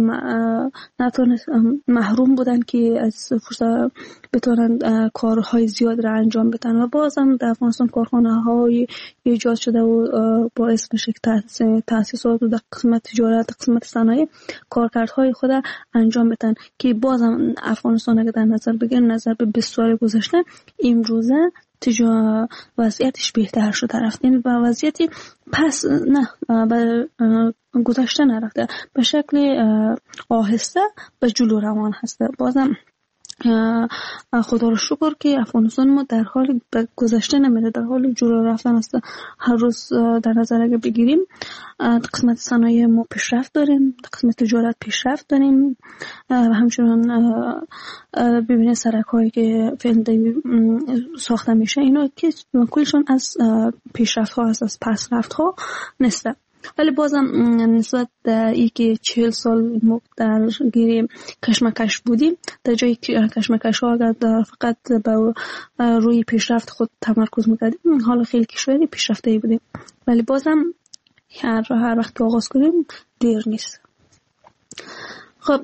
محروم بودن که از فرصت بتونن کارهای زیاد را انجام بدن و بازم در افغانستان کارخانه های ایجاد شده و باعث میشه که تأسیسات در قسمت تجارت، قسمت صنایع کارکردهای خود انجام بدن که بازم افغانستان اگر در نظر بگیریم، نظر به 20 سال گذشته، امروزه وضعیتش بهتر شده رفت. این با وضعیتی پس نه گذشته نرفته، به شکل آهسته به جلو روان هسته. بازم خدا رو شکر که افغانستان ما در حال گذشته نمیده، در حال جلو رفتن است. هر روز در نظر اگر بگیریم قسمت صنایع ما پیشرفت داریم، قسمت تجارت پیشرفت داریم و همچنان ببینید سرک هایی که فعلا ساخته میشه اینا که کلشون از پیشرفت ها هست، از پسرفت ها نیست. ولی بازم نسبت ای که 40 سال ما در گیر کشمکش بودیم، در جای کشمکش ها اگر فقط با روی پیشرفت خود تمرکز میکردیم، حالا خیلی کشوری پیشرفته بودیم. ولی بازم هر وقت که آغاز کنیم دیر نیست. خب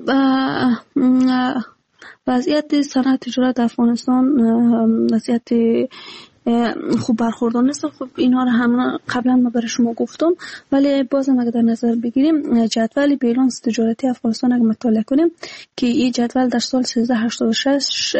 وضعیت صنعت تجارت افغانستان وضعیت خوب برخوردار نیست. خب اینها رو هم قبلا ما برای شما گفتم، ولی بازم اگر در نظر بگیریم جدول بیلانس تجارتی افغانستان اگر مطالعه کنیم که این جدول در سال 1386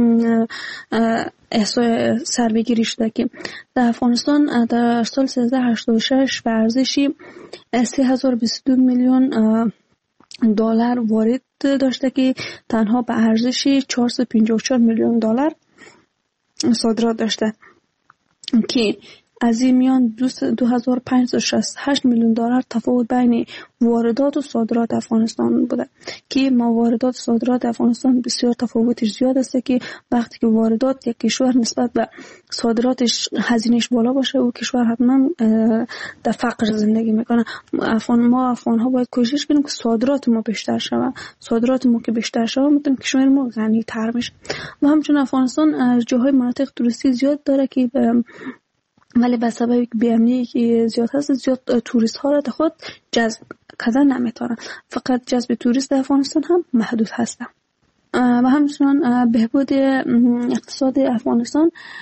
احصای سربگیری شده که در افغانستان در سال 1386 به ارزش 3022 میلیون دلار وارد داشته که تنها به ارزش 454 میلیون دلار صادرات داشته که از این میان 2568 میلیون دلار تفاوت بین واردات و صادرات افغانستان بوده که ما واردات و صادرات افغانستان بسیار تفاوتش زیاد است که وقتی که واردات یک کشور نسبت به صادراتش هزینهش بالا باشه و کشور حتما در فقر زندگی میکنه. ما افغان ها باید کوشش کنیم که صادرات ما بیشتر شود. صادرات ما که بیشتر شود میتونیم کشور ما غنی تر بشه. و همچنین افغانستان جاهای مناطق توریستی زیاد داره که ولی به سبب بی‌امنی که زیاد هست، زیاد توریست ها را در خود جذب کردن نمیتونن. فقط جذب توریست در افغانستان هم محدود هستن. و همچنان بهبود اقتصاد افغانستان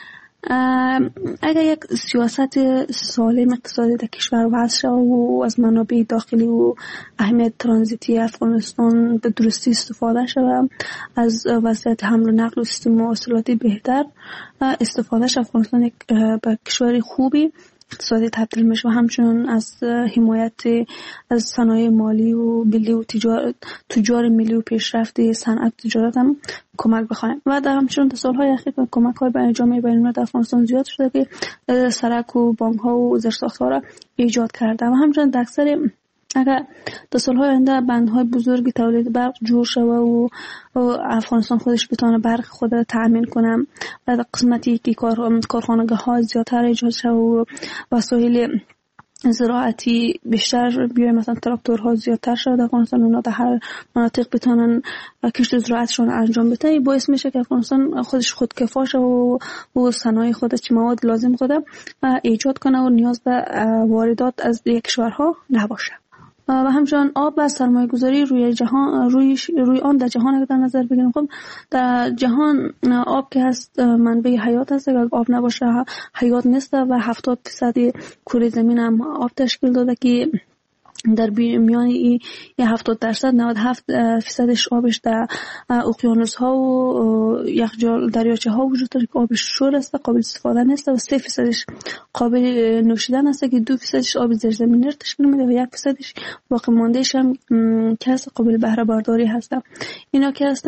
اگر یک سیاست سالم اقتصادی در کشور وضع شود و از منابع داخلی و اهمیت ترانزیتی افغانستان به درستی استفاده شود، از وضعیت حمل و نقل و سیستم مواصلاتی بهتر استفاده شود، افغانستان یک به کشور خوبی اقتصادی تبدیل میشه و همچنین از حمایت از صنایع مالی و ملی و تجار ملی و پیشرفت صنعت تجارت هم کمک بخواهیم. و در همچنین در سالهای اخیر کمک های به جامعه بین‌المللی افغانستان زیاد شده که سرک و بانک ها و زیرساخت‌ها را ایجاد کرده و همچنین در اکثر اگر در سالهای آینده بندهای بزرگی تولید برق جور شود و افغانستان خودش بتونه برق خود را تأمین کنه و در قسمتی که کارخانگاه ها زیادتر ایجاد شود و وسایل زراعتی بیشتر بیاید، مثلا تراکتورها زیادتر شد در افغانستان، اونا در هر مناطق بتونن کشت زراعتشون انجام بدن. این باعث میشه که افغانستان خودش خودکفا شه و صنایع خودش چه مواد لازم خود ایجاد کنه و نیاز به واردات از کشورها نباشه. و همچنین آب و سرمایه گذاری روی جهان روی آن در جهان اگر در نظر بگیریم، خب در جهان آب که هست منبع حیات هست، اگر آب نباشه حیات نیست و 70% کره زمین هم آب تشکیل داده که در میان این 70% 97% آبش در اقیانوس ها و یخچال دریاچه ها وجود داره که آبش شور است، قابل استفاده نیست و 3% قابل نوشیدن است که 2% آب زیرزمینی تشکیل میده و 1% باقی ماندهش هم که هست قابل بهره برداری هست. اینا که هست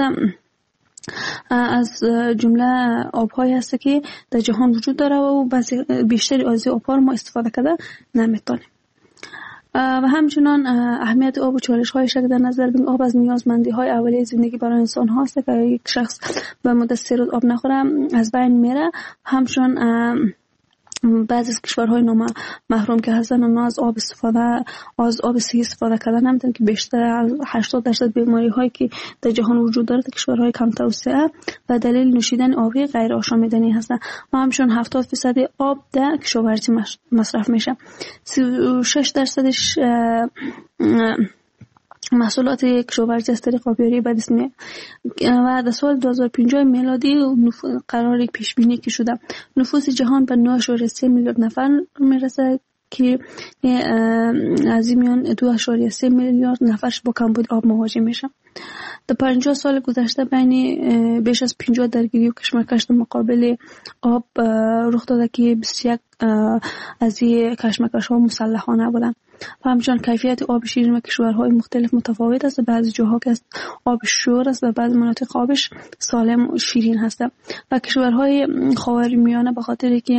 از جمله آب‌هایی هست که در جهان وجود داره و بعضی بیشتری از آب‌ها رو ما استفاده کرده نمیتونیم. و همچنان اهمیت آب و چالش‌هایش که در نظر بگیریم، آب از نیازمندی‌های اولیه زندگی برای انسان هاست که یک شخص به مدت 3 روز آب نخوره از بین میره. همچنان بعضی از کشورهای محروم که هستن اونا از آب صحیح استفاده کردن نمیتونن که بیشتر 80% بیماری هایی که در جهان وجود داره در کشورهای کم توسعه و دلیل نوشیدن آبی غیر آشامیدنی هستن و همچنین 70% آب در کشاورزی مصرف میشه. 36% محصولات کشاورزی از طریق آبیاری به دست میاد و در سال 2050 میلادی قرار پیش بینی که شده نفوس جهان به 9.3 میلیارد نفر میرسه که از این میان 2.3 میلیارد نفرش با کمبود آب مواجه میشه. در 50 سال گذشته بین بیش از 50 درگیری و کشمکش مقابل آب رخ داده که 21 از این کشمکش ها مسلحانه بودن و همچنان کیفیت آب شیرین و کشورهای مختلف متفاوت است. بعضی جاها که آب شور است و بعضی مناطق آبش سالم و شیرین هست و کشورهای خاورمیانه به خاطر که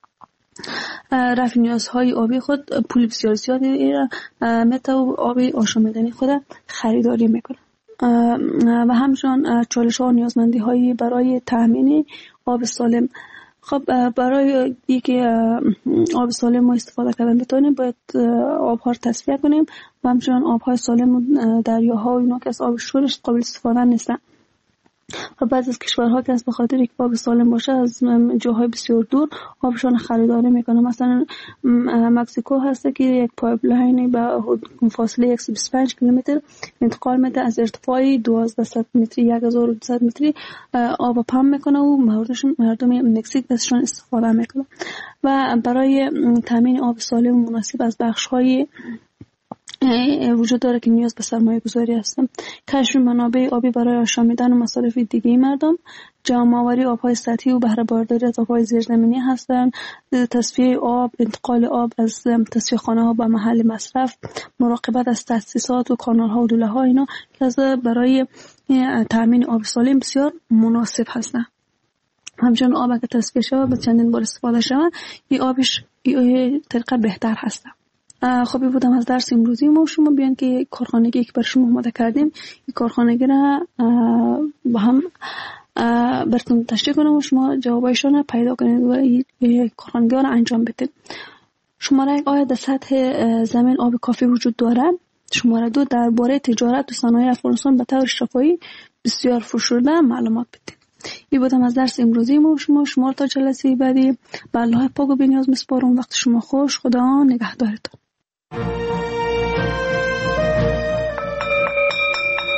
رفع نیازهای آبی خود پول بسیار زیادی متر و آب آشامیدنی خود خریداری میکنه و همچنان چالش ها و نیازمندی هایی برای تامین آب سالم. خب برای اینکه آب سالم ما استفاده کردن بتونیم باید آبها رو تصفیه کنیم و همچنان آبهای سالم دریاها و اینا که از آب شورش قابل استفاده نیستن و بعضی از کشورها که از به خاطر اینکه آب سالم باشه از جاهای بسیار دور آبشون خریداری میکنه. مثلا مکزیکو هست که یک پایپلاین به فاصله 125 کیلومتر انتقال میده از ارتفاع 1200 متری 1200 متری آب پمپ میکنه و مردم مکزیک ازشون استفاده میکنه و برای تامین آب سالم و مناسب از بخش‌های وجود داره که نیاز به سرمایه گذاری هستن. کشف منابع آبی برای آشامیدن و مصارف دیگه مردم، جمع‌آوری آب‌های سطحی و بهره برداری از آب‌های زیرزمینی هستند، تصفیه آب، انتقال آب از تصفیه‌خانه‌ها به محل مصرف، مراقبت از تأسیسات و کانال‌ها و لوله‌ها اینا که برای تامین آب سالم بسیار مناسب هستند. همچنین آب که تصفیه شود و چندین بار استفاده شود این آبش طریقه بهتر هست. خب این بودم از درس امروزی ما. شما بیان که کارخانگی که بر شما آماده کردیم این کارخانگی را با هم براتون تشریح کنم و شما جوابایشون را پیدا کنید و این کارخانگی را انجام بدید. شماره 1 آیا در سطح زمین آب کافی وجود دارد؟ شماره 2 درباره تجارت و صنایع افغانستان به طور شفاهی بسیار فشرده معلومات بدید. این بودم از درس امروزی ما. شما تا جلسه بعدی به الله پاک و بی‌نیاز میسپارم. وقت شما خوش. خدا نگهدارتون.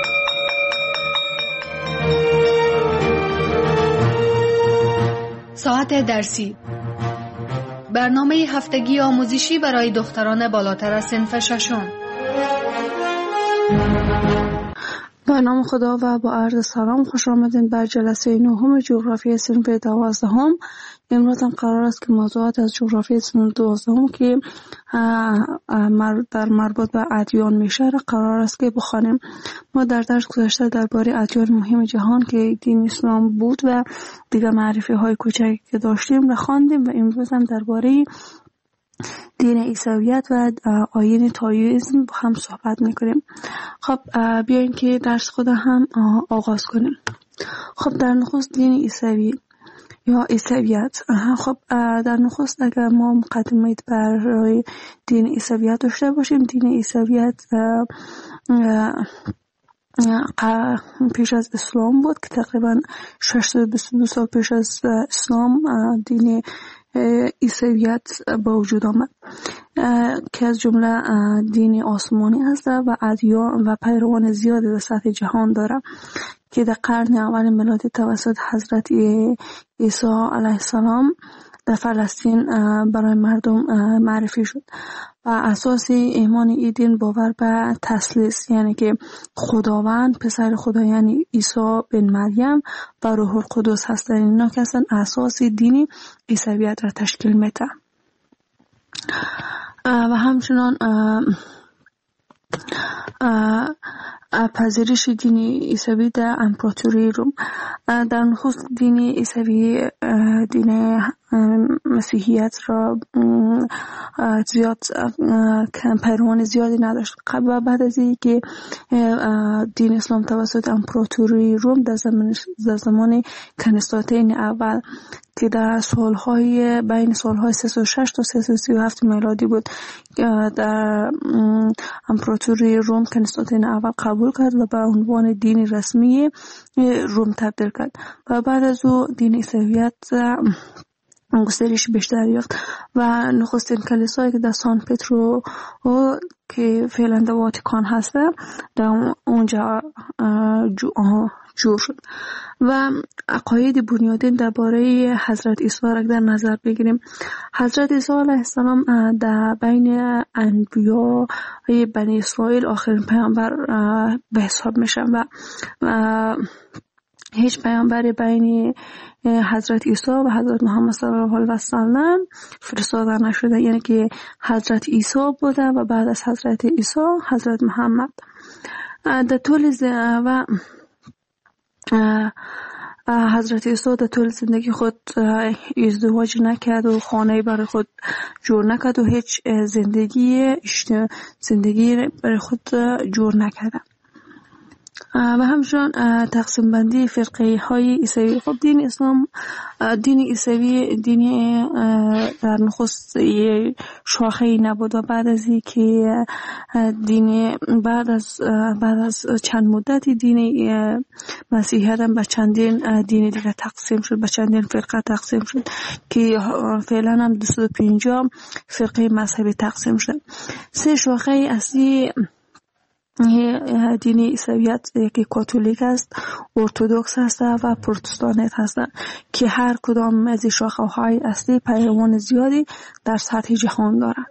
ساعت ساعت درسی، برنامه هفتگی آموزشی برای دختران بالاتر از صنف ششم. به نام خدا و با عرض سلام خوش آمدین بر جلسه نهم جغرافی صنف 12. امروز هم قرار است که موضوعات از جغرافی صنف 12 که در مربوط به ادیان میشه قرار است که بخوانیم. ما در درس گذشته درباره ادیان مهم جهان که دین اسلام بود و دیگر معرفی های کوچکی که داشتیم را خواندیم و امروز هم درباره دین عیسویت و آیین تائویسم هم صحبت میکنیم. خب بیاین که درس خود هم آغاز کنیم. خب در نخست دین عیسوی یا عیسویت. خب در نخست اگر ما مقدمه برای دین عیسویت داشته باشیم، دین عیسویت پیش از اسلام بود که تقریبا 622 سال پیش از اسلام دین عیسویت با وجود آمد که از جمله دین آسمانی هست و ادیان و پیروان زیادی در سطح جهان داره که در قرن اول میلادی توسط حضرت عیسی علیه السلام در فلسطین برای مردم معرفی شد. و اساس ایمان این دین باور به تثلیث، یعنی که خداوند پسر خدا یعنی عیسی بن مریم و روح القدس هستند. اینا که اصلا اساس دینی عیسویت را تشکیل میده. و همچنان پذیرش دین عیسوی در امپراتوری روم. در نخست دین عیسوی دین مسیحیت را زیاد پیروان زیادی نداشت. بعد از اینکه دین اسلام توسط امپراتوری روم در زمان کنستانتین اول که در سالهای بین سالهای 306 تا 337 میلادی بود در امپراتوری روم کنستانتین اول قبول کرد و به عنوان دین رسمی روم تبدیل کرد و بعد از او دین عیسویت گسترش بیشتر یافت و نخستین کلیسایی که در سان پترو که فعلا در واتیکان هست در اونجا جور شد. و عقاید بنیادین درباره حضرت عیسی را در نظر بگیریم. حضرت عیسی علیه السلام در بین انبیاء بنی اسرائیل آخرین پیامبر به حساب میشن و هیچ پیامبری بین حضرت عیسی و حضرت محمد صلی الله علیه و سلم فرستاده نشده، یعنی که حضرت عیسی بوده و بعد از حضرت عیسی حضرت محمد. در طول و حضرت عیسی در طول زندگی خود ازدواج نکرد و خانه برای خود جور نکرد و هیچ زندگی برای خود جور نکرد. و همچنان تقسیم بندی فرقه های عیسوی. خب دین اسلام دین عیسوی دین در نخست شاخه نبود و بعد از اینکه دین بعد از چند مدتی دین مسیحیت هم به چندین دین دیگه تقسیم شد، به چندین فرقه تقسیم شد که فعلا هم 250 فرقه مذهبی تقسیم شد. 3 شاخه اصلی دین عیسویت یکی کاتولیک است، ارتدوکس است و پروتستانت هستند که هر کدام از این شاخه‌های اصلی پیروان زیادی در سطح جهان دارند.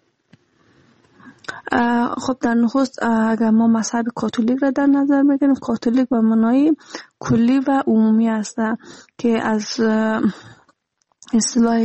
خب در نخست اگر ما مذهب کاتولیک را در نظر بگیریم، کاتولیک به معنای کلی و عمومی است که از اصطلاح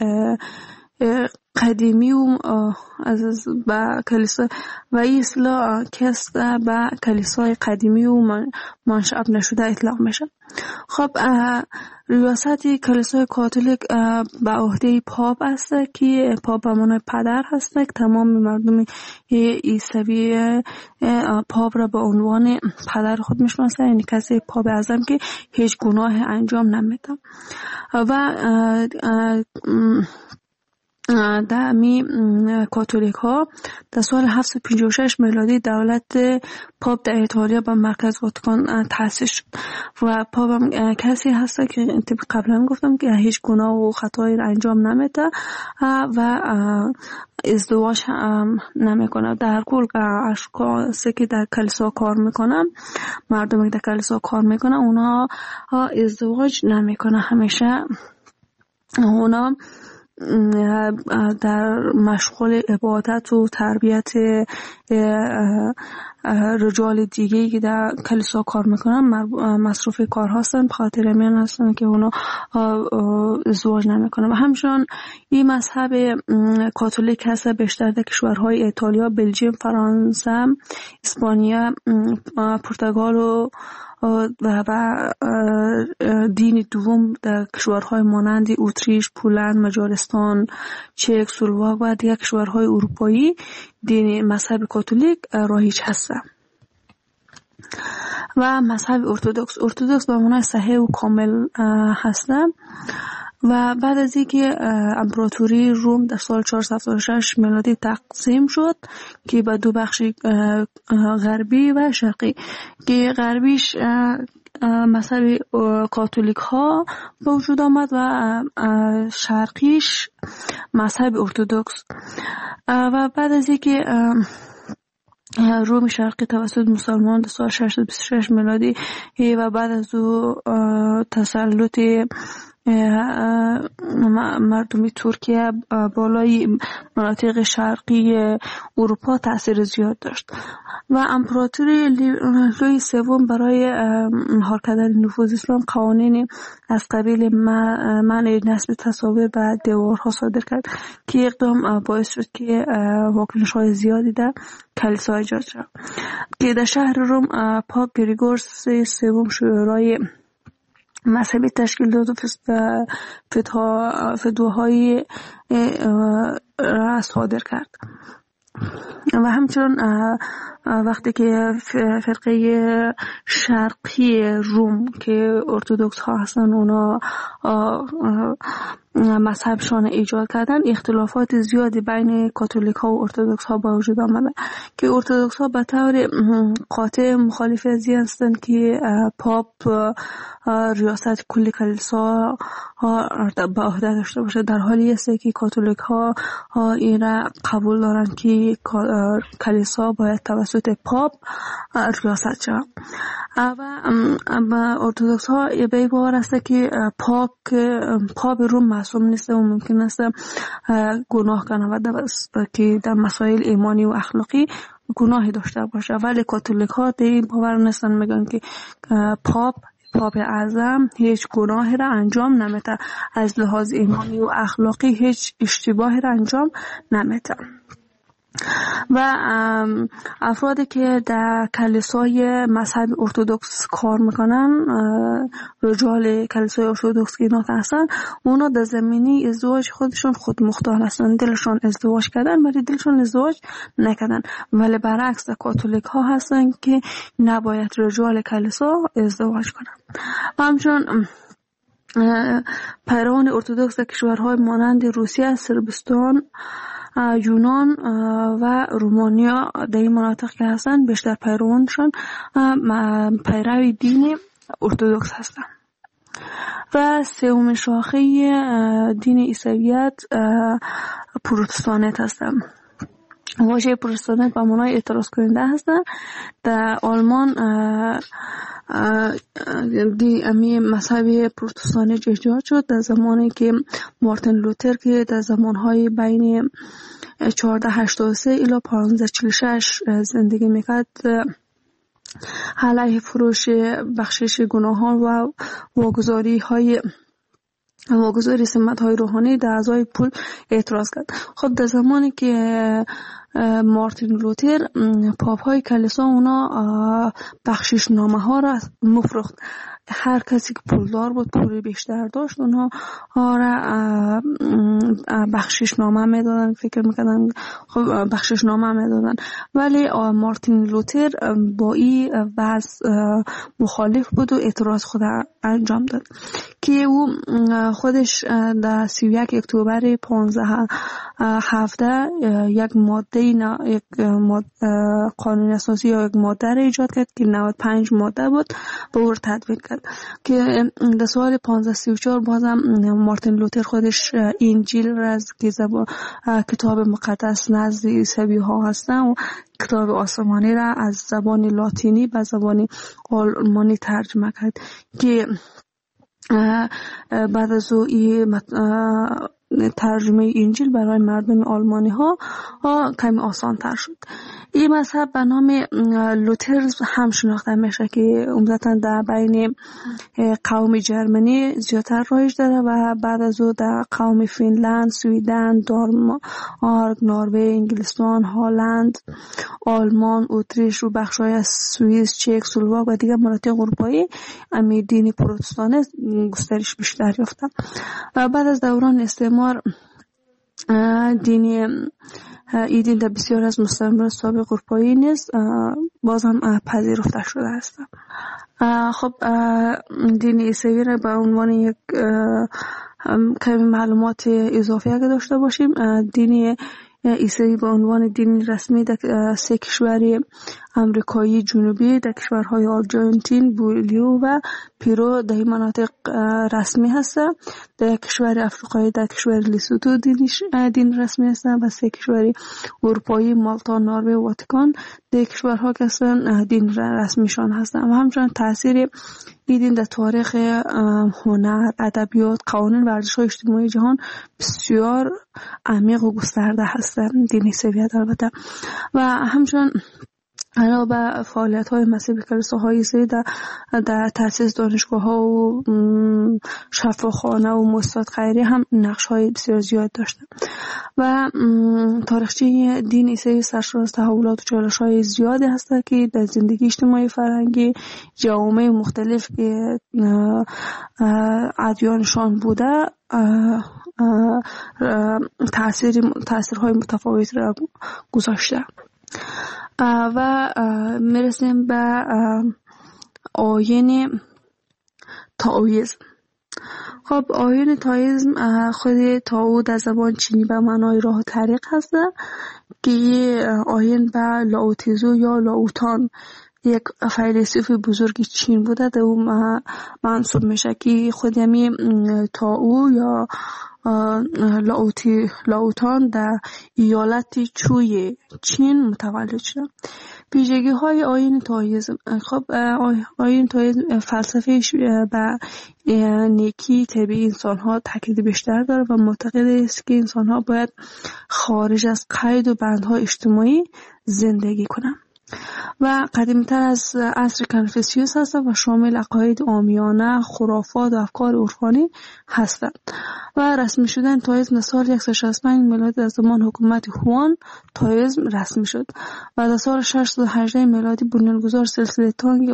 قدیمی و از با کلیسا و این اصطلاح کس با کلیسای قدیمی و منشأ نشده اطلاق میشه. خب ریاست کلیسای کاتولیک به عهده پاپ است که پاپ به معنای پدر هست که تمام مردم عیسوی پاپ را به عنوان پدر خود میشناسه، یعنی کسی پاپ اعظم که هیچ گناه انجام نمیده. و در کاتولیک ها در سال 756 میلادی دولت پاپ در ایتالیا به مرکز واتیکان تأسیس شد و پاپ هم کسی هست که قبلا گفتم که هیچ گناه و خطایی را انجام نمیده و ازدواج نمیکنه. در کل اشخاصی که در کلیسا کار میکنن، مردمی که در کلیسا کار میکنن، اونها ازدواج نمیکنه، همیشه اونا در مشغول عبادت و تربیت رجال دیگه که در کلیسا کار میکنن مصروف کار هستن، بخاطر همین هستن که اونا ازدواج نمیکنن. و همچنان این مذهب کاتولیک هست بیشتر در کشورهای ایتالیا، بلژیم، فرانسه، اسپانیا، پرتغال و دین دوم در کشورهای مانند اتریش، پولند، مجارستان، چک، سلواک و دیگر کشورهای اروپایی دین مذهب کاتولیک رایج هست. و مذهب ارتدوکس به معنای صحیح و کامل هست. و بعد از اینکه امپراتوری روم در سال 476 میلادی تقسیم شد که به دو بخش غربی و شرقی، که غربیش مذهب کاتولیک ها به وجود آمد و شرقیش مذهب ارتدوکس. و بعد از اینکه روم شرقی توسط مسلمان در سال 626 میلادی و بعد از او تسلط مردمی ترکیه بالای مناطق شرقی اروپا تأثیر زیاد داشت و امپراتوری لویی سوم برای مهار کردن نفوذ اسلام قوانین از قبیل منع نصب تصاویر به دیوارها صادر کرد که اقدام باعث شد که واکنش‌های زیادی در کلیسا ایجاد شد. که در شهر روم پاپ گریگورس سوم شورای مذهبی تشکیل داد و فتواهای را صادر کرد. و همچنین وقتی که فرقه شرقی روم که ارتدوکس ها هستن اونا مذهبشان ایجاد کردن، اختلافات زیادی بین کاتولیک ها و ارتدوکس ها با وجود آمده که ارتدوکس ها به طور قاطع مخالف از این هستند که پاپ ریاست کل کلیسا به عهده داشته باشه، در حالی است که کاتولیک ها این را قبول دارند که کلیسا باید توسط پاپ ریاست شود. و ارتدوکس ها به این باور است که پاپ روم معصوم نیست و ممکن است گناه کنه و که در مسائل ایمانی و اخلاقی گناهی داشته باشه، ولی کاتولیک ها در این باور نیستن، میگن که پاپ اعظم هیچ گناهی را انجام نمیده، از لحاظ ایمانی و اخلاقی هیچ اشتباهی را انجام نمیده. و افرادی که در کلیسای مذهب ارتدوکس کار میکنن، رجال کلیسای ارتدوکس که اینا هستن، اونا در زمینه ازدواج خودشون خود مختار هستن، دلشون ازدواج کردن ولی دلشون ازدواج نکردن. ولی برعکس کاتولیک ها هستن که نباید رجال کلیسا ازدواج کنن. و همچنین پیروان ارتدوکس در کشورهای مانند روسیه، صربستان، یونان و رومانیا در این مناطق که هستن بیشتر پیروانشان پیروی دین ارتدوکس هستن. و سومین شاخه دین عیسویت پروتستانت هستن. واژه پروتستانت به معنای اعتراض کننده هستن. در آلمان امی مذهب پروتستانی ایجاد شد در زمانی که مارتین لوتر که در زمانهای بین 1483 الی 1546 زندگی میکرد، علیه فروش بخشش گناهان و واگذاری سمت‌های روحانی در اعضای پول اعتراض کرد. خود در زمانی که مارتین لوتر پاپ های کلیسا اونا بخشش نامه ها را مفروخت. هر کسی که پولدار بود، پول بیشتر داشت، اونا را بخشش نامه میدادن، فکر میکردن بخشش نامه میدادن. ولی مارتین لوتر با این وضع مخالف بود و اعتراض خود انجام داد که او خودش در 31 اکتبر 1517 یک قانون اساسی یا یک ماده را ایجاد کرد که 95 ماده بود به او تطبیق کرد که در سال 1534 بازم مارتین لوتر خودش انجیل را از کتاب مقدس نزد عیسوی ها هستن و کتاب آسمانی را از زبان لاتینی به زبان آلمانی ترجمه کرد که بعد از او ترجمه انجیل برای مردم آلمانی ها کمی آسان تر شد. این مذهب به نام لوترز هم شناخته میشه که عمدتاً در بین قوم جرمنی زیادتر رایج داره و بعد از او در قوم فنلند، سویدن، دانمارک، نروژ، انگلستان، هلند، آلمان، اتریش و بخش‌های از سوئیس، چک، اسلواک و دیگر مناطق اروپایی امی دین پروتستانی گسترش بیشتر یافته. و بعد از دوران استعمار این دین در بسیار از مستعمرات سابق اروپایی نیز باز هم پذیرفته شده است. خب دین عیسوی را به عنوان یک کمی معلومات اضافی اگه داشته باشیم، دین عیسوی به عنوان دین رسمی در 3 کشور امریکایی جنوبی، در کشورهای آرژانتین، بولیو و پیرو در این مناطق رسمی هست. در کشور افریقایی در کشور لیسوتو دین رسمی هست و 3 کشور اروپایی مالتا، نروژ و واتیکان در کشورها که هستن دین رسمیشان هستن. و همچنین تاثیر این دین در تاریخ هنر، ادبیات، قوانین و ارزش‌های اجتماعی جهان بسیار عمیق و گسترده هستن. دین عیسوی البته و همچنین علاوه بر فعالیت‌های مسیحی کلیساهای عیسوی در تأسیس دانشگاه‌ها و شفاخانه و مؤسسات خیریه هم نقش‌های بسیار زیاد داشته. و تاریخچه دین عیسوی سرشار از تحولات و چالش‌های زیادی هست که در زندگی اجتماعی فرهنگی جوامع مختلف که ادیانشان بوده تأثیرهای متفاوت را گذاشته. و میرسیم به آیین تائویسم. خب آیین تائویسم خود تائو در زبان چینی به معنای راه و طریق هست که آیین به لاوتزو یا لاوتان یک فیلسوف بزرگ چین بوده. در اون منصوب میشه که خود همی تائو یا لاوتان در ایالت چوی چین متولد شد. ویژگی های آیین تائویسم. خب آیین تائویسم فلسفه‌اش به نیکی طبیعی انسان ها تاکید بیشتر داره و معتقد است که انسان ها باید خارج از قید و بندهای اجتماعی زندگی کنند. و قدیمی‌تر از عصر کنفوسیوس هست و شامل عقاید عامیانه، خرافات و افکار عرفانی هستند. و رسمی شدن تائویسم سال 165 میلادی در زمان حکومت هوان تائویسم رسمی شد و در سال 618 میلادی بنیانگذار سلسله تانگ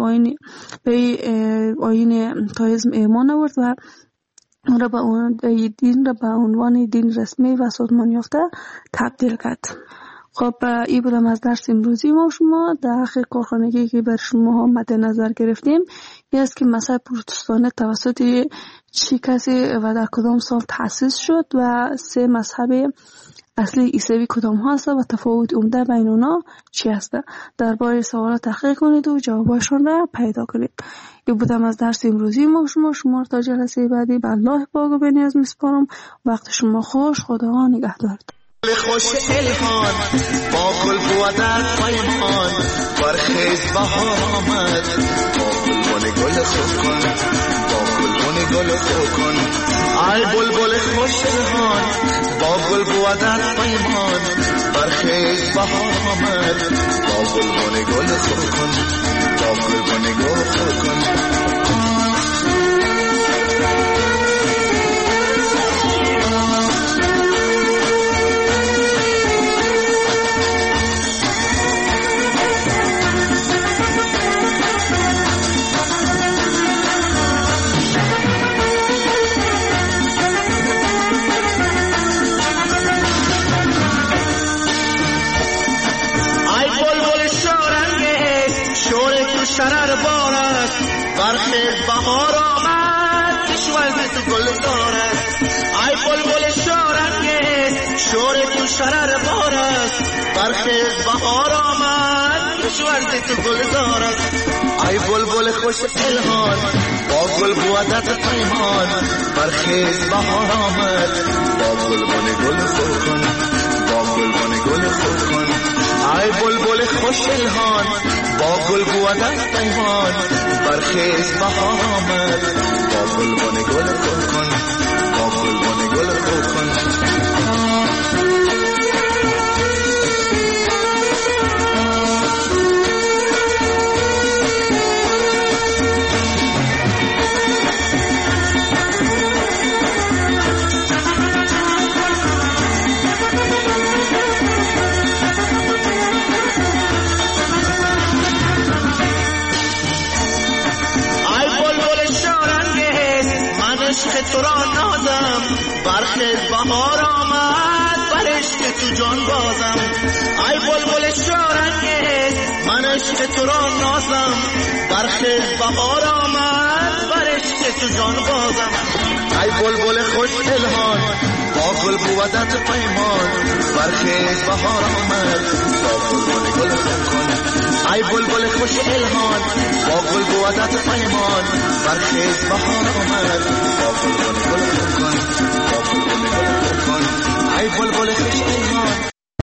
آیین تائویسم ایمان آورد و اون را به عنوان دین رسمی و سازمان یافته تبدیل کرد. خب این بودم از درس امروزی ما شما. در آخر کارخانگی که بر شما مد نظر گرفتیم این است که مذهب پروتستانی توسط چه کسی و در کدام سال تأسیس شد و 3 مذهب اصلی عیسوی کدام هست و تفاوت عمده بین اونا چی هست. درباره سوالات تحقیق کنید و جوابشون را پیدا کنید. این بودم از درس امروزی ما شما تا جلسه بعدی به الله پاک و بنیاز میسپارم. وقت شما خوش. خدا نگهدار. خوش الهان با گل بودت پیمان برخیز بهار آمد با گلبن گل خوب کن با گلبن گل خوب کن ای بلبل خوش الهان با گل بودت پیمان برخیز بهار آمد با گلبن گل خوب کن با گلبن گل خوب کن. شرر بارد برخیز بهار آمد کشورت گل دارد ای بلبل شارنگیز شور تو شرر بارد برخیز بهار آمد کشورت گل دارد ای بلبل خوش الهان با گل بودت پیمان برخیز بهار آمد با گلبن گل خوب کن با گلبن گل خوب کن ای ای بلبل خوش الهان با گل بودت پیمان برخیز بهار آمد با گلبن گل خو کن با گلبن گل خو کن تو را نازم برخیز بهار آمد بر عشق تو جان بازم ای بلبل شارنگیز من عشق تو را نازم برخیز بهار آمد بر عشق تو جان بازم ای بلبل خوش الهان با گل بودت پیمان برخیز بهار آمد با گلبن گل خو کن ای بلبل خوش الهان با گل بودت پیمان برخیز بهار آمد با گلبن گل خو کن با گلبن گل خو کن ای بلبل خوش الهان